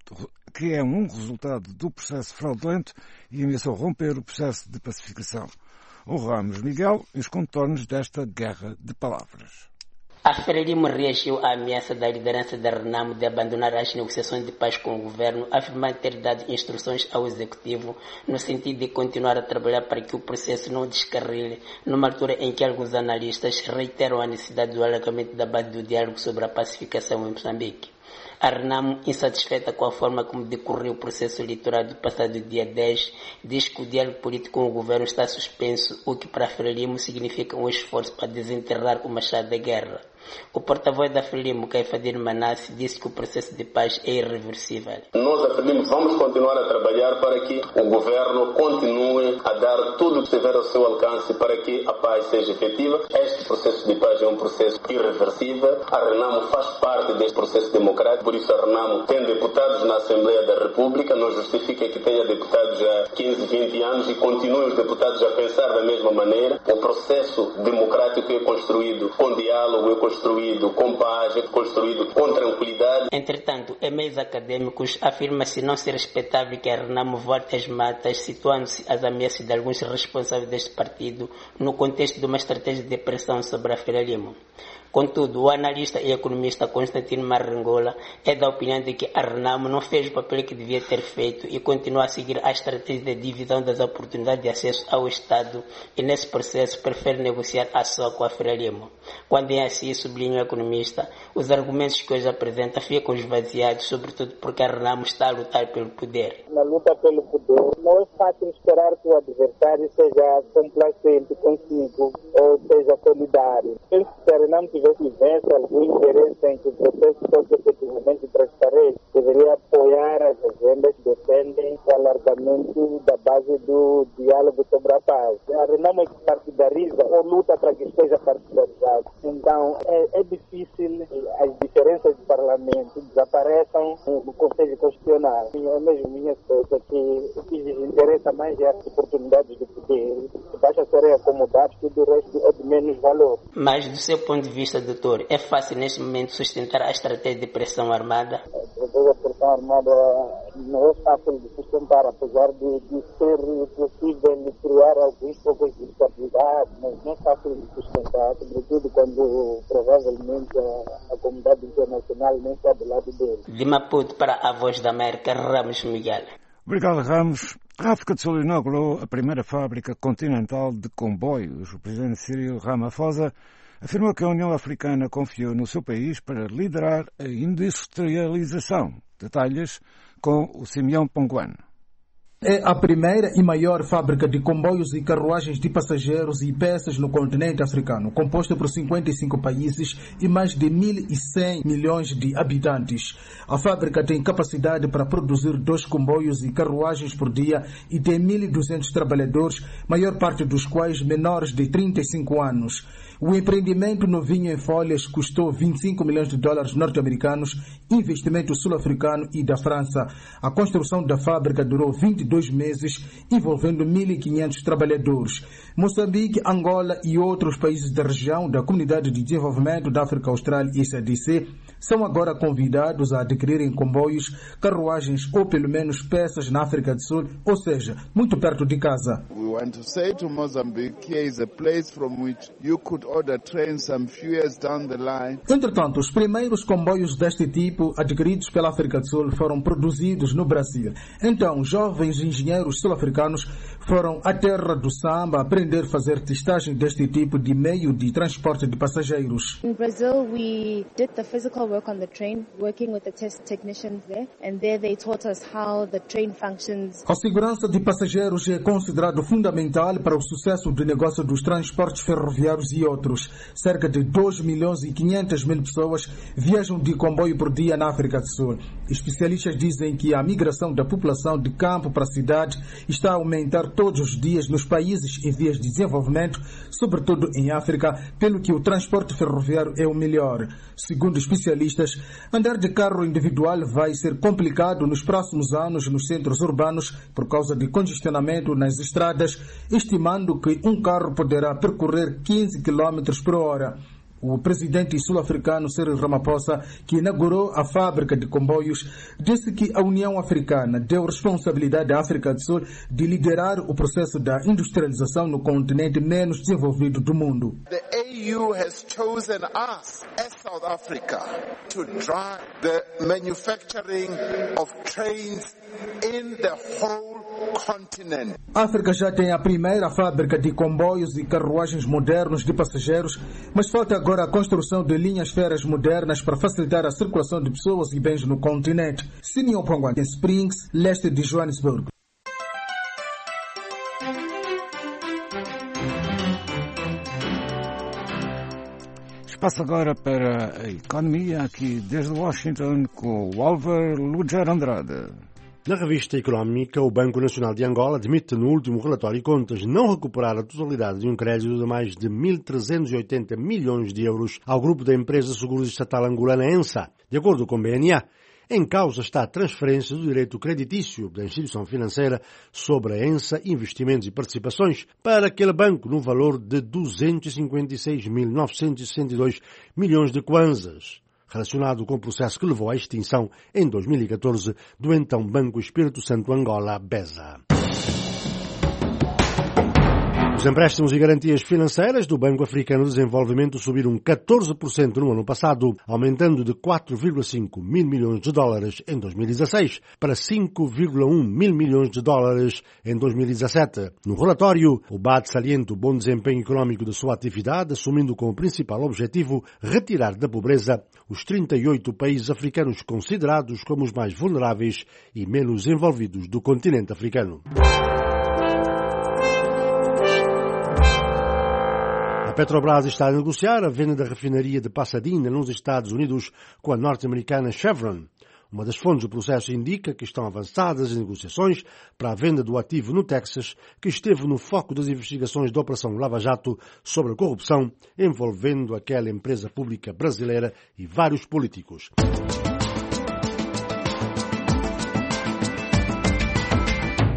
resultado do processo fraudulento e ameaçou romper o processo de pacificação. O Ramos Miguel e os contornos desta guerra de palavras. A Frelimo reagiu à ameaça da liderança da Renamo de abandonar as negociações de paz com o governo, afirmando ter dado instruções ao executivo no sentido de continuar a trabalhar para que o processo não descarrile, numa altura em que alguns analistas reiteram a necessidade do alargamento da base do diálogo sobre a pacificação em Moçambique. A Renamo, insatisfeita com a forma como decorreu o processo eleitoral do passado dia 10, diz que o diálogo político com o governo está suspenso, o que para a Frelimo significa um esforço para desenterrar o machado da guerra. O porta-voz da Frelimo, Caifadir Manassi, disse que o processo de paz é irreversível. Nós, a Frelimo, vamos continuar a trabalhar para que o governo continue a dar tudo o que estiver ao seu alcance para que a paz seja efetiva. Este processo de paz é um processo irreversível. A Renamo faz parte deste processo democrático, por isso a Renamo tem deputados na Assembleia da República. Não justifica que tenha deputados há 15, 20 anos e continuem os deputados a pensar da mesma maneira. O processo democrático é construído com diálogo, é construído com paz, é construído com tranquilidade. Entretanto, em meios acadêmicos, afirma-se não ser respeitável que a Renamo volte às matas, situando-se as ameaças de alguns responsáveis deste partido no contexto de uma estratégia de pressão sobre a Frelimo. Contudo, o analista e economista Constantino Marrengola é da opinião de que a Renamo não fez o papel que devia ter feito e continua a seguir a estratégia de divisão das oportunidades de acesso ao Estado e, nesse processo, prefere negociar a só com a Frelimo. Quando é assim, sublinha o economista, os argumentos que hoje apresenta ficam esvaziados, sobretudo porque a Renamo está a lutar pelo poder. Na luta pelo poder, não é fácil esperar que o adversário seja complacente consigo ou seja solidário. Penso que a Renamo tivesse algum interesse em que o processo fosse efetivamente transparente, deveria apoiar as agendas que defendem o alargamento da base do diálogo sobre a paz. A Renamo partidariza ou luta para que esteja partidarizado. Então, é difícil as diferenças de parlamento desapareçam no Conselho Constitucional. É mesmo minha coisa que o que lhes interessa mais é as oportunidades de poder. Se basta serem acomodados, tudo o resto é de menos valor. Mas, do seu ponto de vista, economista doutor, é fácil neste momento sustentar a estratégia de pressão armada? A estratégia de pressão armada não é fácil de sustentar, apesar de ser possível criar alguns poucos de estabilidade, mas não é fácil de sustentar, sobretudo quando provavelmente a comunidade internacional nem está do lado dele. De Maputo para a Voz da América, Ramos Miguel. Obrigado, Ramos. A África do Sul inaugurou a primeira fábrica continental de comboios. O presidente Cyril Ramaphosa afirmou que a União Africana confiou no seu país para liderar a industrialização. Detalhes com o Simeão Ponguano. É a primeira e maior fábrica de comboios e carruagens de passageiros e peças no continente africano, composta por 55 países e mais de 1.100 milhões de habitantes. A fábrica tem capacidade para produzir 2 comboios e carruagens por dia e tem 1.200 trabalhadores, maior parte dos quais menores de 35 anos. O empreendimento novinho em folhas custou 25 milhões de dólares norte-americanos, investimento sul-africano e da França. A construção da fábrica durou 22 meses, envolvendo 1.500 trabalhadores. Moçambique, Angola e outros países da região da Comunidade de Desenvolvimento da África Austral e SADC são agora convidados a adquirirem comboios, carruagens ou pelo menos peças na África do Sul, ou seja, muito perto de casa. We want to say to Mozambique, here is a place from which you could order trains some few years down the line. Entretanto, os primeiros comboios deste tipo adquiridos pela África do Sul foram produzidos no Brasil. Então, jovens engenheiros sul-africanos foram à terra do samba aprender a fazer testagem deste tipo de meio de transporte de passageiros. In Brazil, we did the physical work on the train, working with the test technicians there, and there they taught us how the train functions. A segurança de passageiros é considerado fundamental para o sucesso do negócio dos transportes ferroviários e outros. Cerca de 2.500.000 pessoas viajam de comboio por dia na África do Sul. Especialistas dizem que a migração da população de campo para a cidade está a aumentar todos os dias nos países em vias de desenvolvimento, sobretudo em África, pelo que o transporte ferroviário é o melhor. Segundo especialistas, andar de carro individual vai ser complicado nos próximos anos nos centros urbanos por causa de congestionamento nas estradas, estimando que um carro poderá percorrer 15 km por hora. O presidente sul-africano Cyril Ramaphosa, que inaugurou a fábrica de comboios, disse que a União Africana deu responsabilidade à África do Sul de liderar o processo da industrialização no continente menos desenvolvido do mundo. The AU has chosen us as South Africa to drive the manufacturing of trains in the whole continent. A África já tem a primeira fábrica de comboios e carruagens modernos de passageiros, mas falta agora a construção de linhas férreas modernas para facilitar a circulação de pessoas e bens no continente. Simeão Ponguano, em Springs, leste de Joanesburgo. Espaço agora para a economia, aqui desde Washington, com o Álvaro Luger Andrade. Na revista económica, o Banco Nacional de Angola admite no último relatório de contas não recuperar a totalidade de um crédito de mais de 1.380 milhões de euros ao grupo da empresa seguro estatal angolana ENSA. De acordo com o BNA, em causa está a transferência do direito creditício da instituição financeira sobre a ENSA Investimentos e Participações para aquele banco no valor de 256.962 milhões de kwanzas, relacionado com o processo que levou à extinção em 2014 do então Banco Espírito Santo Angola, BESA. Os empréstimos e garantias financeiras do Banco Africano de Desenvolvimento subiram 14% no ano passado, aumentando de 4,5 mil milhões de dólares em 2016 para 5,1 mil milhões de dólares em 2017. No relatório, o BAD salienta o bom desempenho econômico de sua atividade, assumindo como principal objetivo retirar da pobreza os 38 países africanos considerados como os mais vulneráveis e menos envolvidos do continente africano. A Petrobras está a negociar a venda da refinaria de Pasadena, nos Estados Unidos, com a norte-americana Chevron. Uma das fontes do processo indica que estão avançadas as negociações para a venda do ativo no Texas, que esteve no foco das investigações da Operação Lava Jato sobre a corrupção, envolvendo aquela empresa pública brasileira e vários políticos.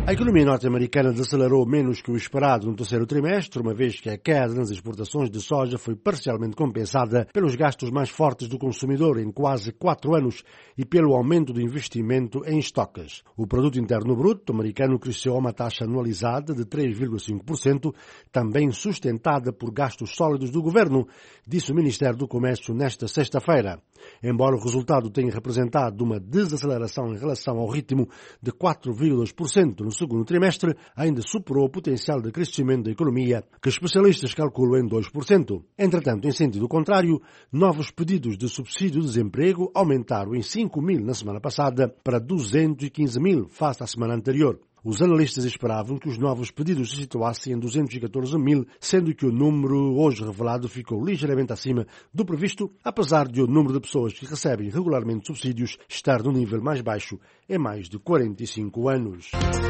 A economia norte-americana desacelerou menos que o esperado no terceiro trimestre, uma vez que a queda nas exportações de soja foi parcialmente compensada pelos gastos mais fortes do consumidor em quase 4 anos e pelo aumento do investimento em estocas. O produto interno bruto americano cresceu a uma taxa anualizada de 3,5%, também sustentada por gastos sólidos do governo, disse o Ministério do Comércio nesta sexta-feira. Embora o resultado tenha representado uma desaceleração em relação ao ritmo de 4,2% no segundo trimestre, ainda superou o potencial de crescimento da economia, que especialistas calculam em 2%. Entretanto, em sentido contrário, novos pedidos de subsídio de desemprego aumentaram em 5 mil na semana passada para 215 mil face à semana anterior. Os analistas esperavam que os novos pedidos se situassem em 214 mil, sendo que o número hoje revelado ficou ligeiramente acima do previsto, apesar de o número de pessoas que recebem regularmente subsídios estar no nível mais baixo em mais de 45 anos.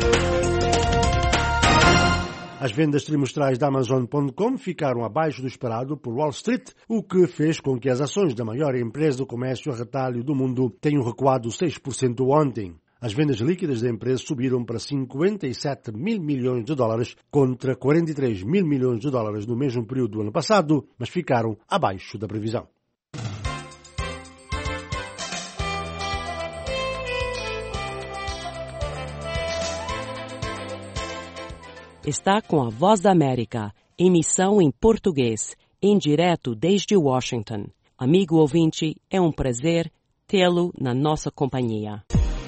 As vendas trimestrais da Amazon.com ficaram abaixo do esperado por Wall Street, o que fez com que as ações da maior empresa de comércio a retalho do mundo tenham recuado 6% ontem. As vendas líquidas da empresa subiram para 57 mil milhões de dólares contra 43 mil milhões de dólares no mesmo período do ano passado, mas ficaram abaixo da previsão. Está com a Voz da América, emissão em português, em direto desde Washington. Amigo ouvinte, é um prazer tê-lo na nossa companhia.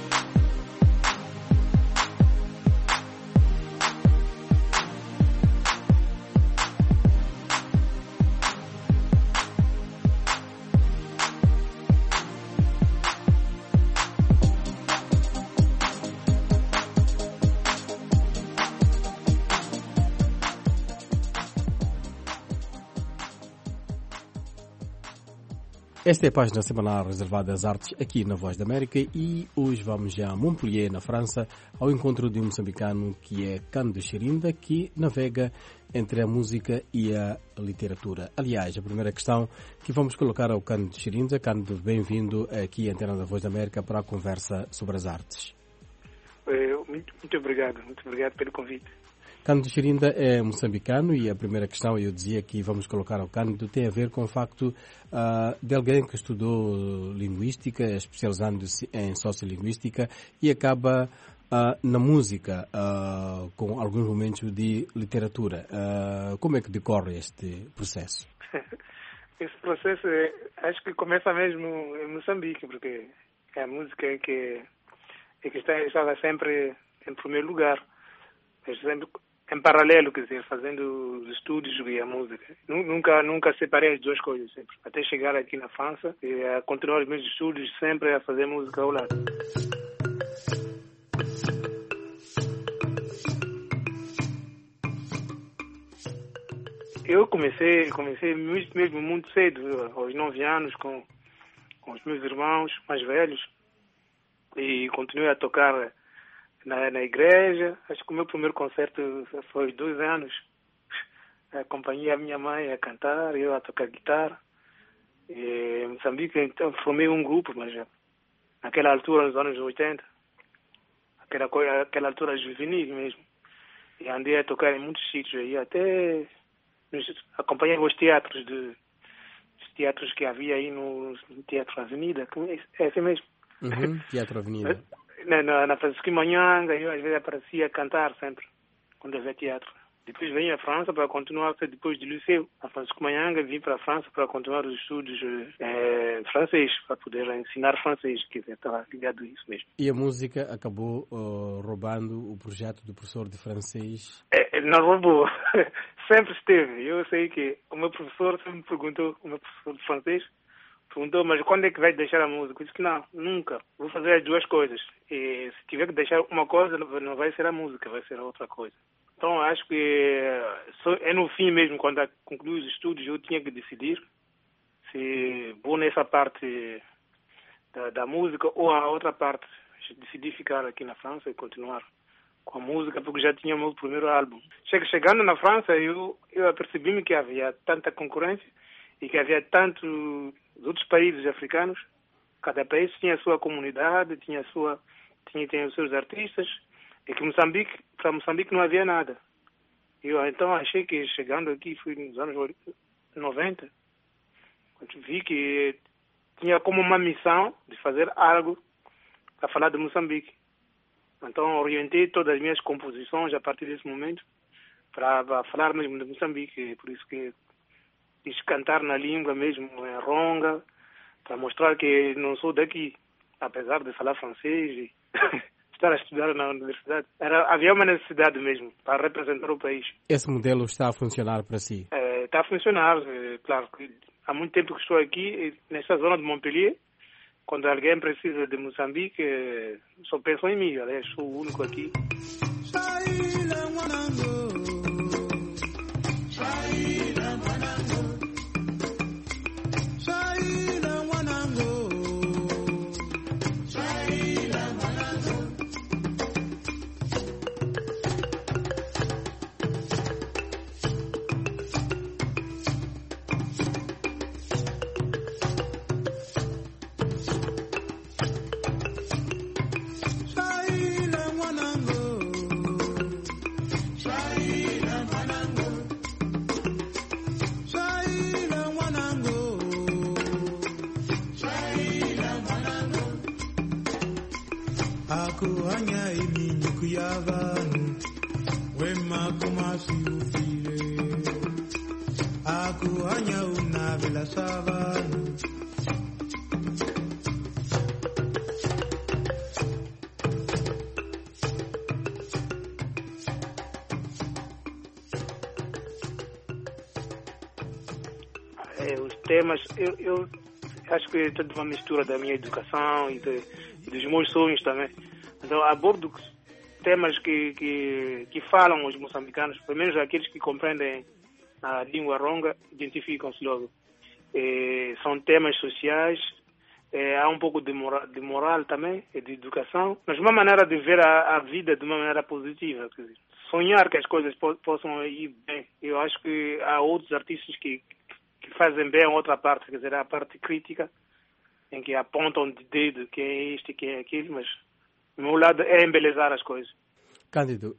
Esta é a página semanal reservada às artes aqui na Voz da América e hoje vamos já a Montpellier, na França, ao encontro de um moçambicano que é Cândido Xirinda, que navega entre a música e a literatura. Aliás, a primeira questão que vamos colocar ao Cândido Xirinda. Cândido, bem-vindo aqui à Antena da Voz da América para a conversa sobre as artes. Muito obrigado pelo convite. Cândido Xirinda é moçambicano e a primeira questão, eu dizia que vamos colocar ao Cândido, tem a ver com o facto de alguém que estudou linguística, especializando-se em sociolinguística e acaba na música, com alguns momentos de literatura. Como é que decorre este processo? Esse processo, acho que começa mesmo em Moçambique, porque é a música que estava sempre em primeiro lugar. Sempre em paralelo, quer dizer, fazendo os estudos e a música. Nunca separei as duas coisas, sempre. Até chegar aqui na França e a continuar os meus estudos, sempre a fazer música ao lado. Eu comecei mesmo muito cedo, aos 9 anos, com os meus irmãos mais velhos, e continuei a tocar na igreja. Acho que o meu primeiro concerto foi aos 2 anos. Acompanhei a minha mãe a cantar, eu a tocar guitarra. E em Moçambique, então, formei um grupo, mas naquela altura, nos anos 80, aquela altura juvenil mesmo. E andei a tocar em muitos sítios aí, até acompanhei os teatros que havia aí no Teatro Avenida, é assim mesmo. Teatro Avenida. Na Francisco Manhanga, eu às vezes aparecia a cantar sempre, quando havia teatro. Depois vim à França para continuar, depois do liceu. A Francisco Manhanga, vim para a França para continuar os estudos francês, para poder ensinar francês, que estava ligado a isso mesmo. E a música acabou roubando o projeto do professor de francês? Não roubou, sempre esteve. Eu sei que o meu professor sempre me perguntou, o meu professor de francês, perguntou, mas quando é que vai deixar a música? Eu disse que não, nunca. Vou fazer as duas coisas. E se tiver que deixar uma coisa, não vai ser a música, vai ser outra coisa. Então, acho que é no fim mesmo, quando concluí os estudos, eu tinha que decidir se vou nessa parte da música ou a outra parte. Decidi ficar aqui na França e continuar com a música, porque já tinha o meu primeiro álbum. Chegando na França, eu apercebi-me que havia tanta concorrência e que havia tantos outros países africanos. Cada país tinha a sua comunidade, tinha os seus artistas, É que para Moçambique não havia nada. Eu então achei que chegando aqui, fui nos anos 90, quando vi que tinha como uma missão de fazer algo para falar de Moçambique. Então orientei todas as minhas composições a partir desse momento para falar mesmo de Moçambique. Por isso que quis cantar na língua mesmo, em Ronga, para mostrar que não sou daqui, apesar de falar francês e estar a estudar na universidade. Havia uma necessidade mesmo para representar o país. Esse modelo está a funcionar para si? Está a funcionar, claro que há muito tempo que estou aqui, nesta zona de Montpellier. Quando alguém precisa de Moçambique, só pensam em mim, aliás, sou o único aqui. Os temas, eu acho que é toda uma mistura da minha educação e dos meus sonhos também. Então abordo temas que falam os moçambicanos, pelo menos aqueles que compreendem a língua ronga, identificam-se logo. São temas sociais, há um pouco de moral também, de educação, mas uma maneira de ver a vida de uma maneira positiva. Quer dizer, sonhar que as coisas possam ir bem. Eu acho que há outros artistas que fazem bem a outra parte, quer dizer, a parte crítica, em que apontam de dedo quem é este e quem é aquele, mas o meu lado é embelezar as coisas. Cândido,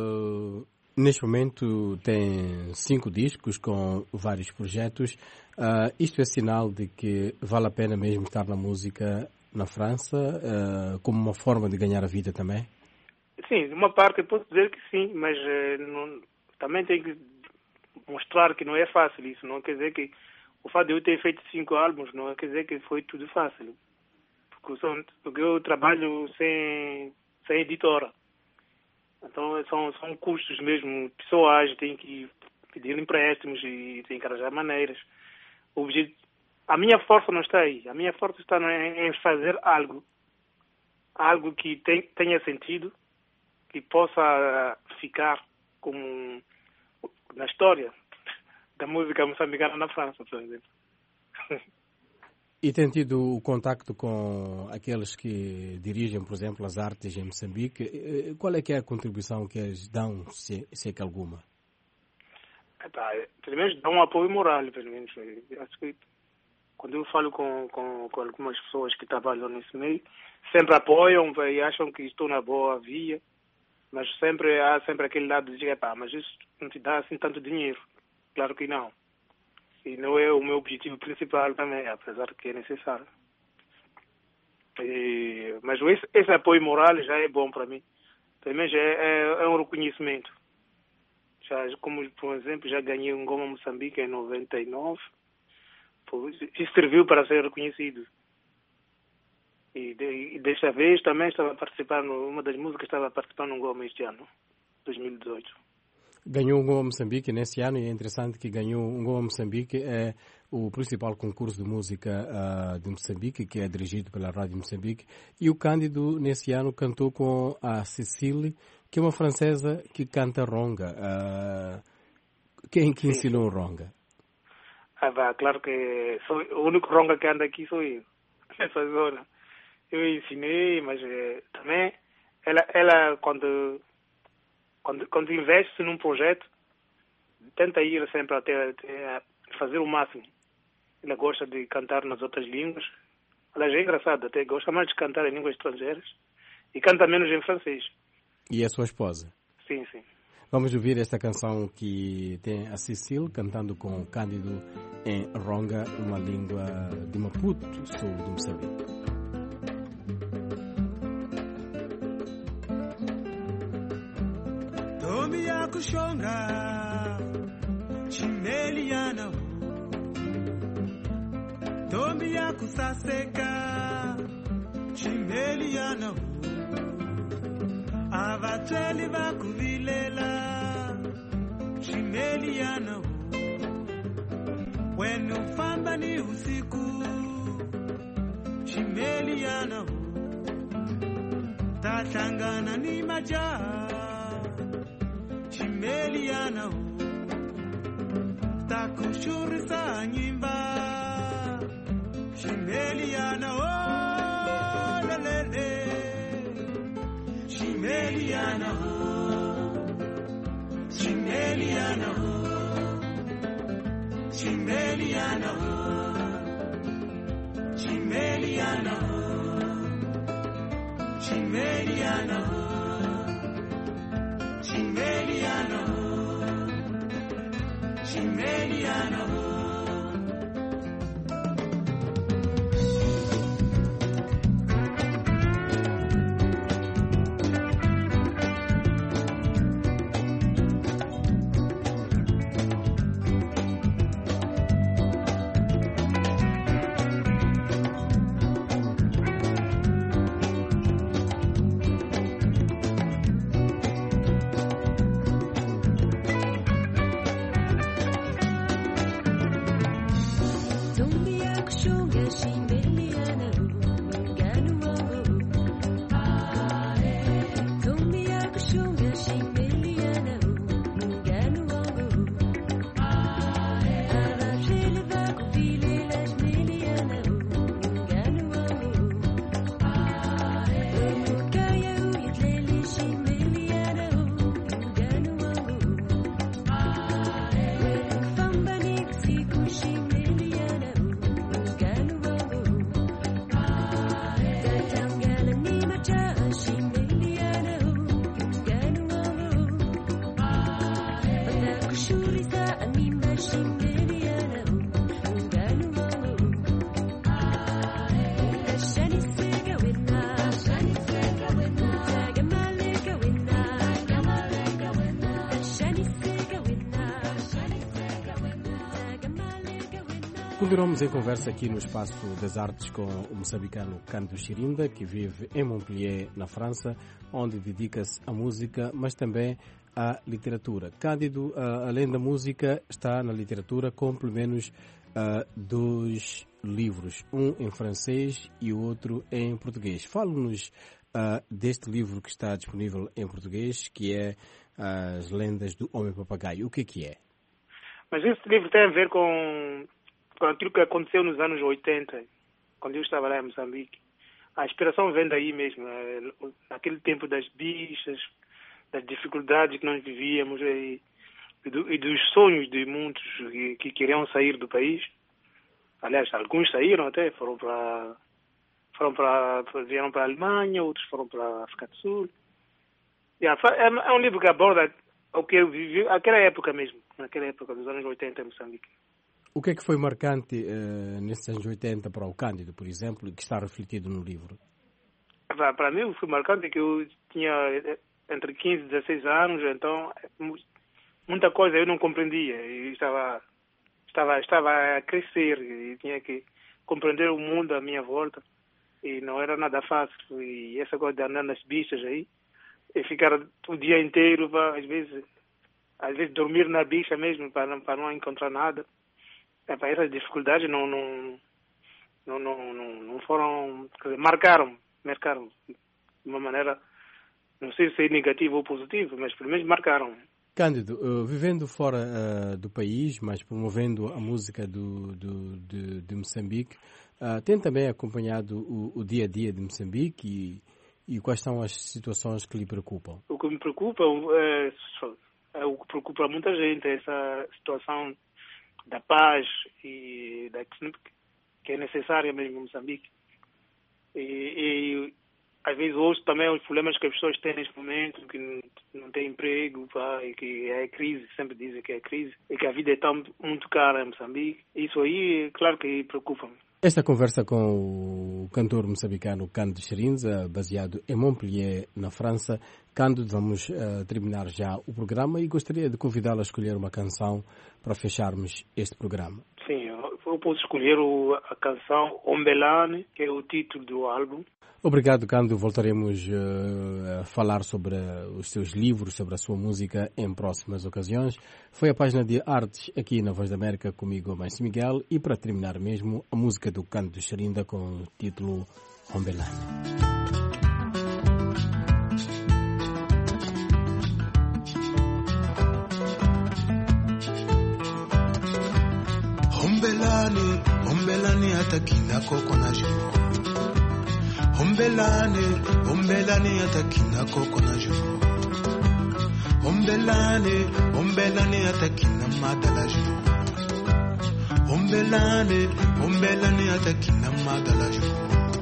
neste momento tem 5 discos com vários projetos. Isto é sinal de que vale a pena mesmo estar na música na França, como uma forma de ganhar a vida também? Sim, de uma parte eu posso dizer que sim, mas também tem que mostrar que não é fácil isso. Não quer dizer que o fato de eu ter feito 5 álbuns não quer dizer que foi tudo fácil. Porque eu trabalho sem editora. Então são custos mesmo pessoais, tem que pedir empréstimos e tem que arranjar maneiras. A minha força não está aí. A minha força está em fazer algo que tenha sentido, que possa ficar como na história da música moçambicana na França, por exemplo. E tem tido o contacto com aqueles que dirigem, por exemplo, as artes em Moçambique. Qual é que é a contribuição que eles dão, se é que alguma? Pelo menos dão um apoio moral, pelo menos. Acho que quando eu falo com algumas pessoas que trabalham nesse meio, sempre apoiam e acham que estou na boa via, mas há sempre aquele lado de dizer, mas isso não te dá assim tanto dinheiro. Claro que não. E não é o meu objetivo principal também, apesar de que é necessário. Mas esse apoio moral já é bom para mim. Pelo menos é um reconhecimento. Como, por exemplo, já ganhei um Ngoma Moçambique em 99. Isso serviu para ser reconhecido. E desta vez também estava a participar, uma das músicas estava a participar no Ngoma este ano, 2018. Ganhou o Ngoma Moçambique nesse ano e é interessante que ganhou o Ngoma Moçambique, é o principal concurso de música de Moçambique, que é dirigido pela Rádio Moçambique, e o Cândido nesse ano cantou com a Cecile, que é uma francesa que canta ronga. Quem que ensinou ronga? Claro que o único ronga que anda aqui sou eu, nessa zona. Eu ensinei, mas também ela quando investe num projeto, tenta ir sempre até fazer o máximo. Ela gosta de cantar nas outras línguas. Ela já é engraçada, até gosta mais de cantar em línguas estrangeiras e canta menos em francês. E a sua esposa? Sim, sim. Vamos ouvir esta canção que tem a Cecil cantando com Cândido em Ronga, uma língua de Maputo, sul de Moçambique. Tombi ya kushonga chimeliana, tombi ya kusaseka chimeliana, avatweli vakuvilela chimeliana, wenu famba ni usiku chimeliana, tahlangana ni majaha chimeliana, takushurisa nyimba chimeliana, oh lelele chimeliana, chimeliana, chimeliana, chimeliana, chimeliana, chimeliana, chimeliana. Continuamos em conversa aqui no Espaço das Artes com o moçambicano Cândido Chirinda, que vive em Montpellier, na França, onde dedica-se à música, mas também à literatura. Cândido, além da música, está na literatura com pelo menos 2 livros, um em francês e o outro em português. Fale-nos deste livro que está disponível em português, que é As Lendas do Homem Papagaio. O que é? Mas esse livro tem a ver com aquilo que aconteceu nos anos 80, quando eu estava lá em Moçambique. A inspiração vem daí mesmo, naquele tempo das bichas, das dificuldades que nós vivíamos e dos sonhos de muitos que queriam sair do país. Aliás, alguns saíram até, vieram para a Alemanha, outros foram para a África do Sul. É um livro que aborda o que eu vivi naquela época mesmo, naquela época dos anos 80 em Moçambique. O que é que foi marcante nesses anos 80 para o Cândido, por exemplo, que está refletido no livro? Para mim foi marcante que eu tinha entre 15 e 16 anos, então muita coisa eu não compreendia. Eu estava a crescer e tinha que compreender o mundo à minha volta e não era nada fácil. E essa coisa de andar nas bichas aí e ficar o dia inteiro, às vezes dormir na bicha mesmo para não encontrar nada. Essas dificuldades não foram, quer dizer, marcaram de uma maneira, não sei se é negativo ou positivo, mas pelo menos marcaram. Cândido, vivendo fora do país, mas promovendo a música de Moçambique, tem também acompanhado o dia a dia de Moçambique e quais são as situações que lhe preocupam? O que me preocupa é o que preocupa muita gente, essa situação da paz que é necessária mesmo em Moçambique. E às vezes ouço também os problemas que as pessoas têm neste momento, que não têm emprego, e que é crise, sempre dizem que é crise, e que a vida está muito cara em Moçambique. Isso aí, claro que preocupa-me. Esta conversa com o cantor moçambicano Cândido Xerinza, baseado em Montpellier, na França. Cândido, vamos terminar já o programa e gostaria de convidá-lo a escolher uma canção para fecharmos este programa. Sim, eu posso escolher a canção Ombelane, que é o título do álbum. Obrigado, Cândido. Voltaremos a falar sobre os seus livros, sobre a sua música em próximas ocasiões. Foi a página de artes aqui na Voz da América comigo, Márcio Miguel. E para terminar mesmo, a música do Cândido Xerinza com o título Ombelane. Ombelane atakina koko na jo. Ombelane atakina koko na jo. Ombelane atakina madala jo. Ombelane atakina madala jo.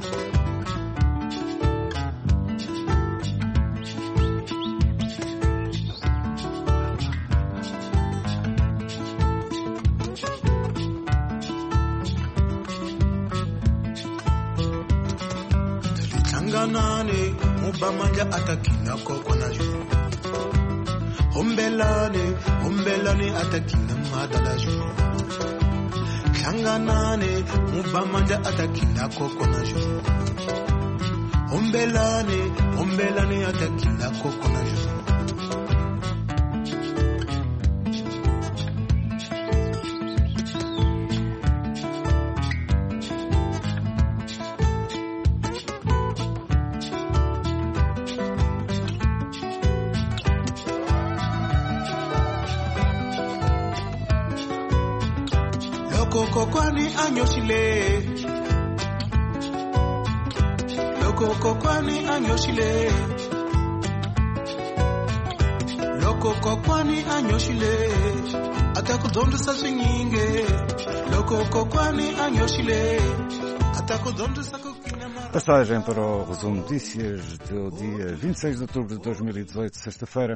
Mubamanja atakina koko na jo. Ombelane atakina madala jo. Kanganane mubamanja atakina koko na jo. Ombelane atakina koko na jo. Kokwani anyoshile. Loko kokwani anyoshile. Loko kokwani anyoshile. Atakudondo sashinyinge. Loko kokwani anyoshile. Atakudondo sakukina. Passagem para o resumo de notícias do dia 26 de outubro de 2018, sexta-feira.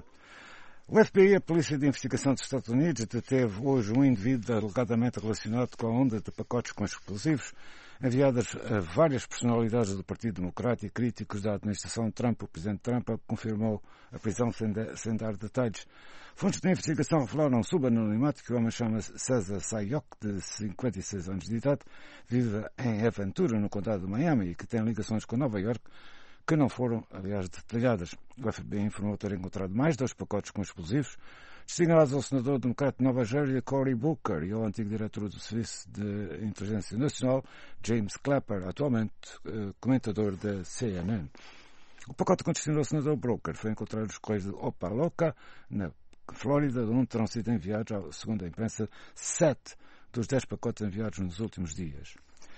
O FBI, a Polícia de Investigação dos Estados Unidos, deteve hoje um indivíduo alegadamente relacionado com a onda de pacotes com explosivos enviadas a várias personalidades do Partido Democrata e críticos da administração Trump. O presidente Trump confirmou a prisão sem dar detalhes. Fontes de investigação revelaram sob anonimato que o homem chama-se César Sayok, de 56 anos de idade, vive em Aventura, no condado de Miami, e que tem ligações com Nova York, que não foram, aliás, detalhadas. O FBI informou ter encontrado mais 2 pacotes com explosivos, destinados ao senador democrata de Nova Jersey, Cory Booker, e ao antigo diretor do Serviço de Inteligência Nacional, James Clapper, atualmente comentador da CNN. O pacote que destinou ao senador Booker foi encontrado nos correios de Opa-locka, na Flórida, onde terão sido enviados, segundo a imprensa, 7 dos 10 pacotes enviados nos últimos dias.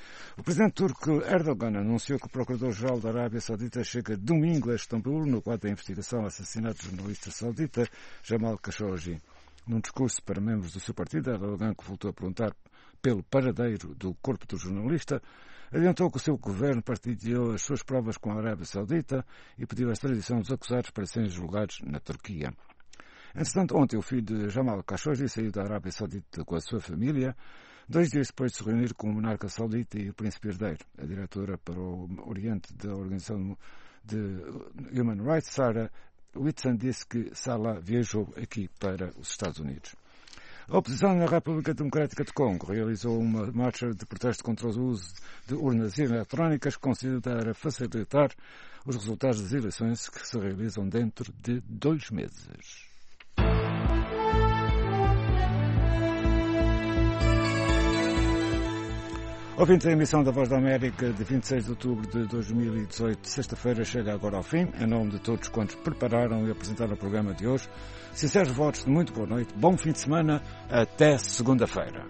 O presidente turco Erdogan anunciou que o procurador-geral da Arábia Saudita chega domingo a Istambul no quadro da investigação ao assassinato do jornalista saudita Jamal Khashoggi. Num discurso para membros do seu partido, Erdogan, que voltou a perguntar pelo paradeiro do corpo do jornalista, adiantou que o seu governo partilhou as suas provas com a Arábia Saudita e pediu a extradição dos acusados para serem julgados na Turquia. Entretanto, ontem o filho de Jamal Khashoggi saiu da Arábia Saudita com a sua família, 2 dias depois de se reunir com o monarca saudita e o príncipe herdeiro. A diretora para o Oriente da Organização de Human Rights, Sarah Whitson, disse que Salah viajou aqui para os Estados Unidos. A oposição na República Democrática de Congo realizou uma marcha de protesto contra o uso de urnas eletrónicas que considera facilitar os resultados das eleições que se realizam dentro de 2 meses. Ouvintes, a emissão da Voz da América de 26 de outubro de 2018, sexta-feira, chega agora ao fim. Em nome de todos quantos prepararam e apresentaram o programa de hoje, sinceros votos de muito boa noite, bom fim de semana, até segunda-feira.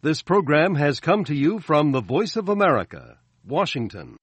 This program has come to you from the Voice of America, Washington.